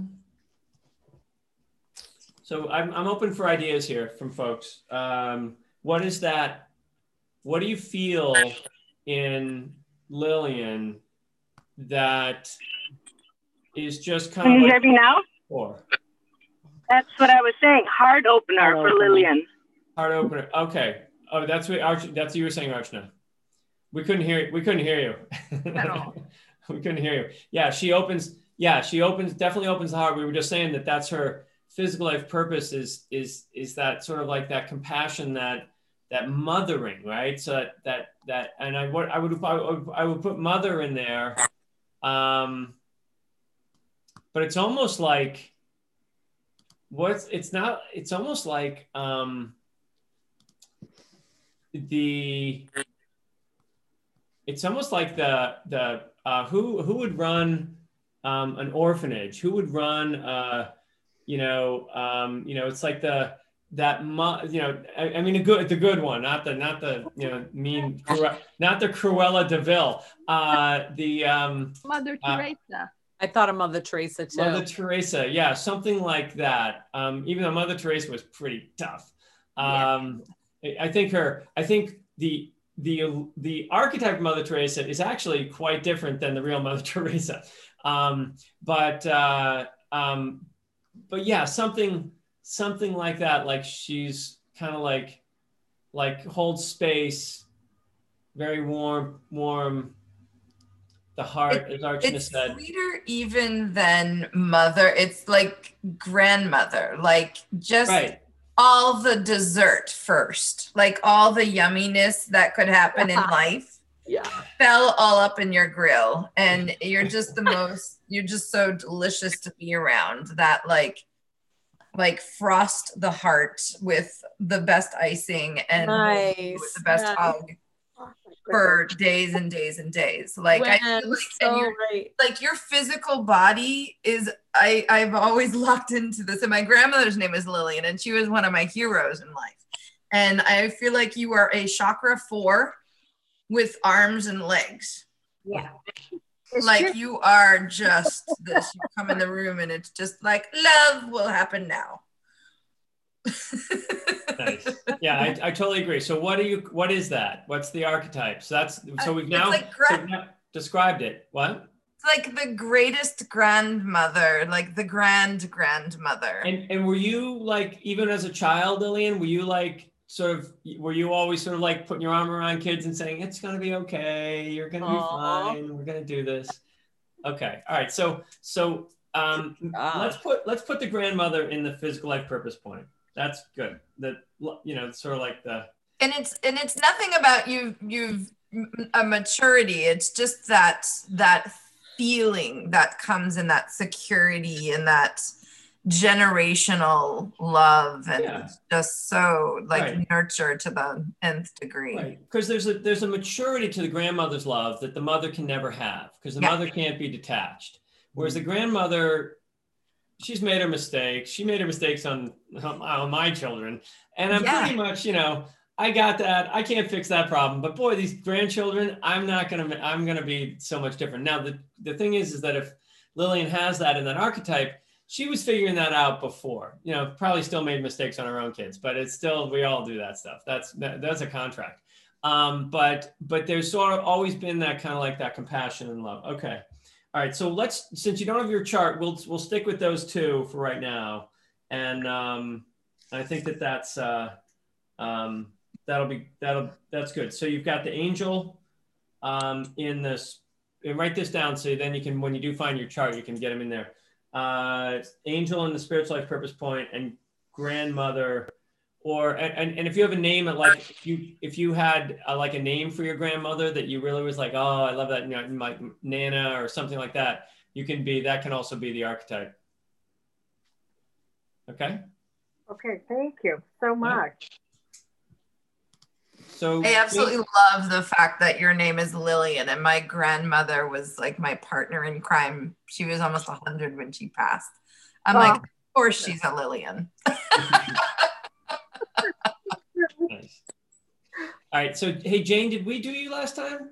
So I'm open for ideas here from folks. What is that? What do you feel in Lillian that is just kind Can of you like hear me now? four. That's what I was saying. Heart opener for Lillian. Heart opener. Okay. Oh, that's what you were saying, Archana. We couldn't hear you. We couldn't hear you. At all. We couldn't hear you. Yeah, she opens. Yeah, she definitely opens the heart. We were just saying that that's her physical life purpose is that sort of like that compassion, that mothering, right? So that and I would put mother in there. But it's almost like it's almost like it's almost like the who would run an orphanage, who would run it's like the good one, not the mean, not the Cruella de Vil, Mother Teresa. I thought of Mother Teresa too. Mother Teresa, yeah, something like that. Even though Mother Teresa was pretty tough. I think the archetype of Mother Teresa is actually quite different than the real Mother Teresa. But yeah, something like that. Like she's kind of like holds space, very warm. The heart, as Archana said. It's sweeter even than mother. It's like grandmother, like just all the dessert first, like all the yumminess that could happen in life. Yeah. Fell all up in your grill, and you're just you're just so delicious to be around. That like frost the heart with the best icing and with the best hug for days and days and days. Like I feel like, like your physical body is, I've always locked into this, and my grandmother's name is Lillian, and she was one of my heroes in life. And I feel like you are a chakra 4 with arms and legs. Yeah. Like you are just this, you come in the room and it's just like love will happen now. Nice. Yeah, I totally agree. So what is that? What's the archetype? So we've now described it. What? It's like the greatest grandmother, like the grandmother. And were you like, even as a child, Lillian, were you always sort of like putting your arm around kids and saying, it's going to be okay, you're going to be fine, we're going to do this? Okay. All right. So let's put the grandmother in the physical life purpose point. That's good. Sort of like the. And it's nothing about you've a maturity. It's just that feeling that comes in, that security and that generational love, and it's just so nurture to the nth degree. Right. Because there's a maturity to the grandmother's love that the mother can never have, because the mother can't be detached. Whereas the grandmother, she's made her mistakes. She made her mistakes on my children. And I'm pretty much, I got that. I can't fix that problem. But boy, these grandchildren, I'm going to be so much different. Now, the thing is that if Lillian has that in that archetype, she was figuring that out before, probably still made mistakes on her own kids, but it's still, we all do that stuff. That's a contract. But there's sort of always been that kind of like that compassion and love. Okay. All right, so since you don't have your chart, we'll stick with those two for right now, and I think that's that's good. So you've got the angel in this, and write this down so then you can, when you do find your chart, you can get them in there. Angel in the spiritual life purpose point, and grandmother, and if you have a name, like if you had like a name for your grandmother that you really was like, oh, I love that, like Nana or something like that, that can also be the archetype. Okay. Okay, thank you so much. So I absolutely love the fact that your name is Lillian, and my grandmother was like my partner in crime. She was almost 100 when she passed. I'm like, of course she's a Lillian. Nice. All right. So, hey, Jane, did we do you last time?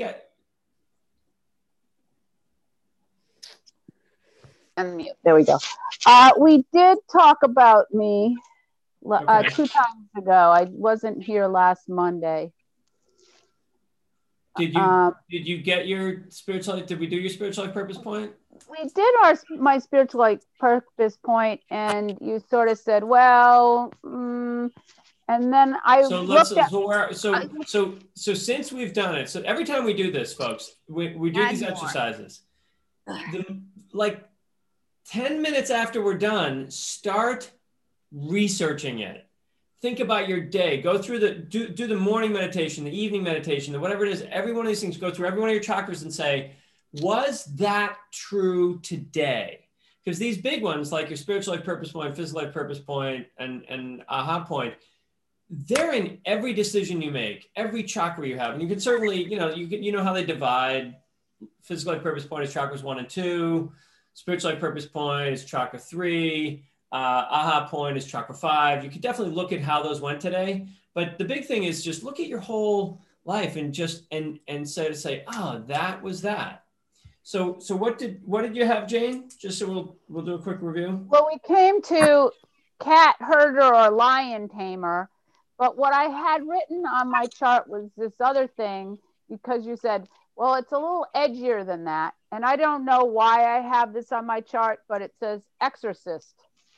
Unmute. There we go. We did talk about me 2 times ago. I wasn't here last Monday. did you get your spiritual life? Did we do your spiritual life purpose point? We did my spiritual life purpose point, and you sort of said, well, and then I so since we've done it, so every time we do this, folks, we do these exercises. Like 10 minutes after we're done, start researching it. Think about your day. Go through do the morning meditation, the evening meditation, whatever it is. Every one of these things, go through every one of your chakras and say, was that true today? Because these big ones, like your spiritual life purpose point, physical life purpose point, and aha point, they're in every decision you make, every chakra you have. And you can certainly, you know how they divide. Physical life purpose point is chakras 1 and 2. Spiritual life purpose point is chakra 3. Aha point is chakra 5. You could definitely look at how those went today. But the big thing is just look at your whole life and just and say, oh, that was that. So what did you have, Jane? Just so we'll do a quick review. Well, we came to cat herder or lion tamer, but what I had written on my chart was this other thing, because you said, well, it's a little edgier than that. And I don't know why I have this on my chart, but it says exorcist.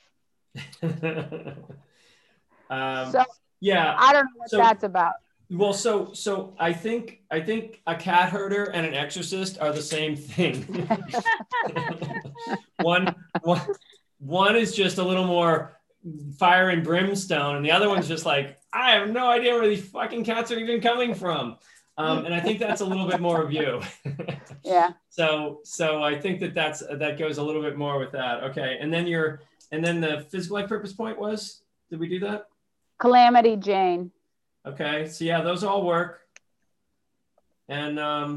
Yeah, I don't know what that's about. Well, so I think a cat herder and an exorcist are the same thing. one is just a little more fire and brimstone, and the other one's just like, I have no idea where these fucking cats are even coming from. And I think that's a little bit more of you. Yeah. So I think that goes a little bit more with that. Okay, and then the physical life purpose point was, did we do that? Calamity Jane. Okay, so yeah, those all work. And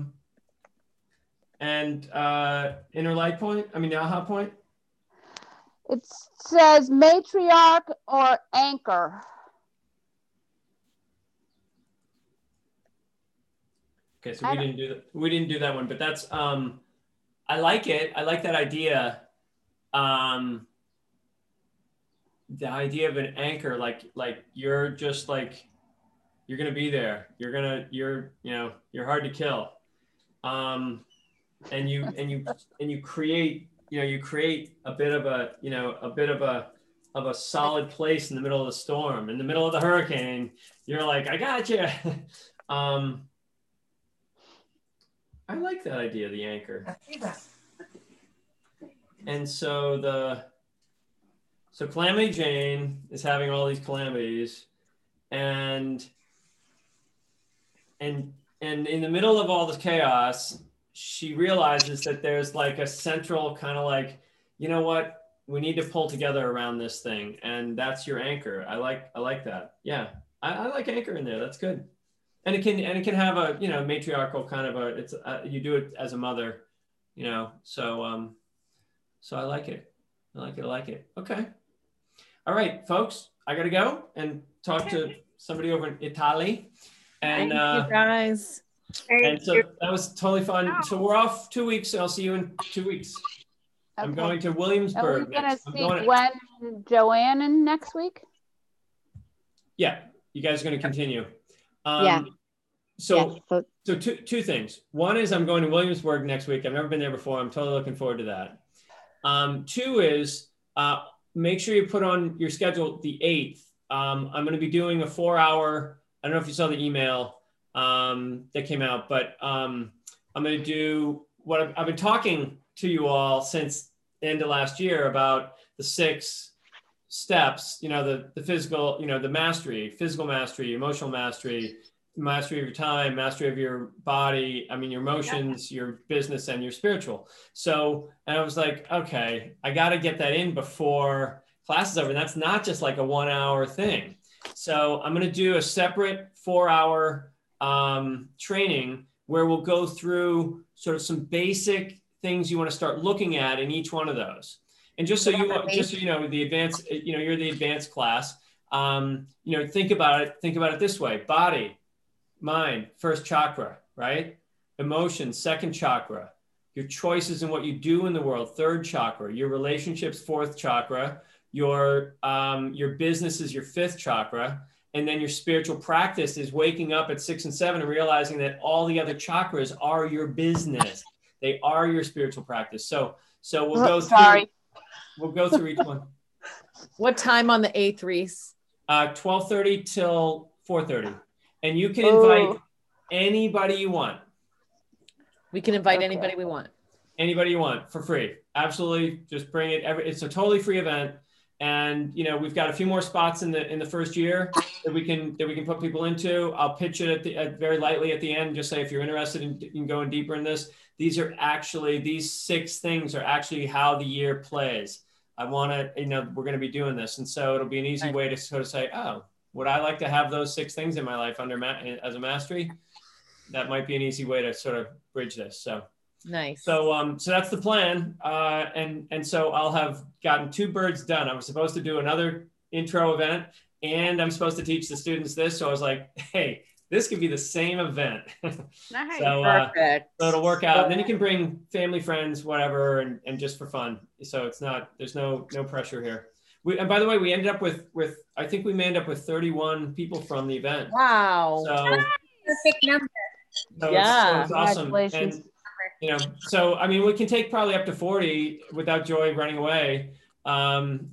inner light point, the aha point? It says matriarch or anchor. Okay, so we didn't do that one, but that's I like it. I like that idea. The idea of an anchor, like you're just like, you're gonna be there. You're hard to kill. And you create a bit of a solid place in the middle of the storm, in the middle of the hurricane. You're like, I got you. I like that idea, the anchor. And so Calamity Jane is having all these calamities, and in the middle of all this chaos, she realizes that there's like a central kind of like, you know what, we need to pull together around this thing, and that's your anchor. I like that. Yeah, I like anchor in there. That's good. And it can have a matriarchal kind of you do it as a mother, so I like it. I like it. Okay. All right, folks, I gotta go and talk to somebody over in Italy. And thank you guys. And so that was totally fun. So we're off 2 weeks. So I'll see you in 2 weeks. Okay. I'm going to Williamsburg. Are we gonna see Gwen and Joanne next week? Yeah, you guys are gonna continue. Yeah. So two things. One is I'm going to Williamsburg next week. I've never been there before. I'm totally looking forward to that. Two is make sure you put on your schedule the 8th. I'm going to be doing a 4-hour, I don't know if you saw the email that came out, but I'm going to do what I've been talking to you all since the end of last year about the 6 steps, the physical, the mastery, physical mastery, emotional mastery, mastery of your time, mastery of your body, your emotions, your business, and your spiritual. So, and I was like, okay, I got to get that in before class is over. And that's not just like a 1-hour thing. So I'm going to do a separate 4-hour training where we'll go through sort of some basic things you want to start looking at in each one of those. And just so you know, the advanced, you're the advanced class. Think about it this way: body, mind, first chakra, right? Emotions, second chakra. Your choices and what you do in the world, third chakra. Your relationships, fourth chakra. Your business is your 5th chakra, And then your spiritual practice is waking up at 6 and 7 and realizing that all the other chakras are your business. They are your spiritual practice. So we'll go through. We'll go through each one. What time on the 8th, Reese? 12:30 till 4:30, and you can invite anybody you want. We can invite anybody we want. Anybody you want for free. Absolutely, just bring it. It's a totally free event. And we've got a few more spots in the first year that we can put people into. I'll pitch it very lightly at the end, just say if you're interested in going deeper in this. These 6 things are actually how the year plays. I want to, we're going to be doing this, and so it'll be an easy way to sort of say, oh, would I like to have those 6 things in my life as a mastery? That might be an easy way to sort of bridge this. So. Nice. So that's the plan. And so I'll have gotten 2 birds done. I was supposed to do another intro event, and I'm supposed to teach the students this. So I was like, hey, this could be the same event. Nice. Perfect. So it'll work out. And then you can bring family, friends, whatever, and just for fun. So there's no pressure here. And by the way, we ended up with I think we may end up with 31 people from the event. Wow. So perfect number. So it's awesome. And, so, I mean, we can take probably up to 40 without Joy running away. And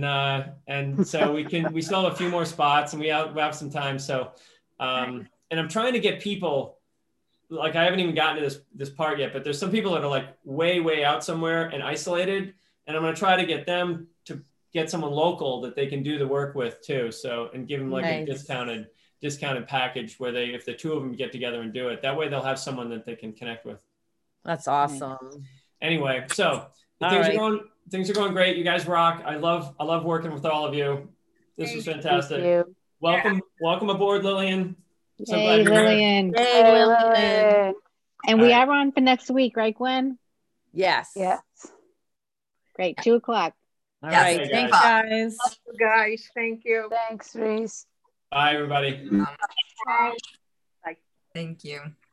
so we still have a few more spots, and we have some time. So, and I'm trying to get people, like, I haven't even gotten to this part yet, but there's some people that are like way out somewhere and isolated. And I'm going to try to get them to get someone local that they can do the work with too. So, and give them like a discounted package where if the 2 of them get together and do it, that way they'll have someone that they can connect with. That's awesome. Anyway, so things are going great. You guys rock. I love working with all of you. This was fantastic. Welcome aboard, Lillian. So hey, Lillian. Hey, Lillian. And we are on for next week, right, Gwen? Yes. Yes. Great. 2 o'clock. All right. Hey, thanks, guys. Guys, thank you. Thanks, Reese. Bye, everybody. Bye. Thank you.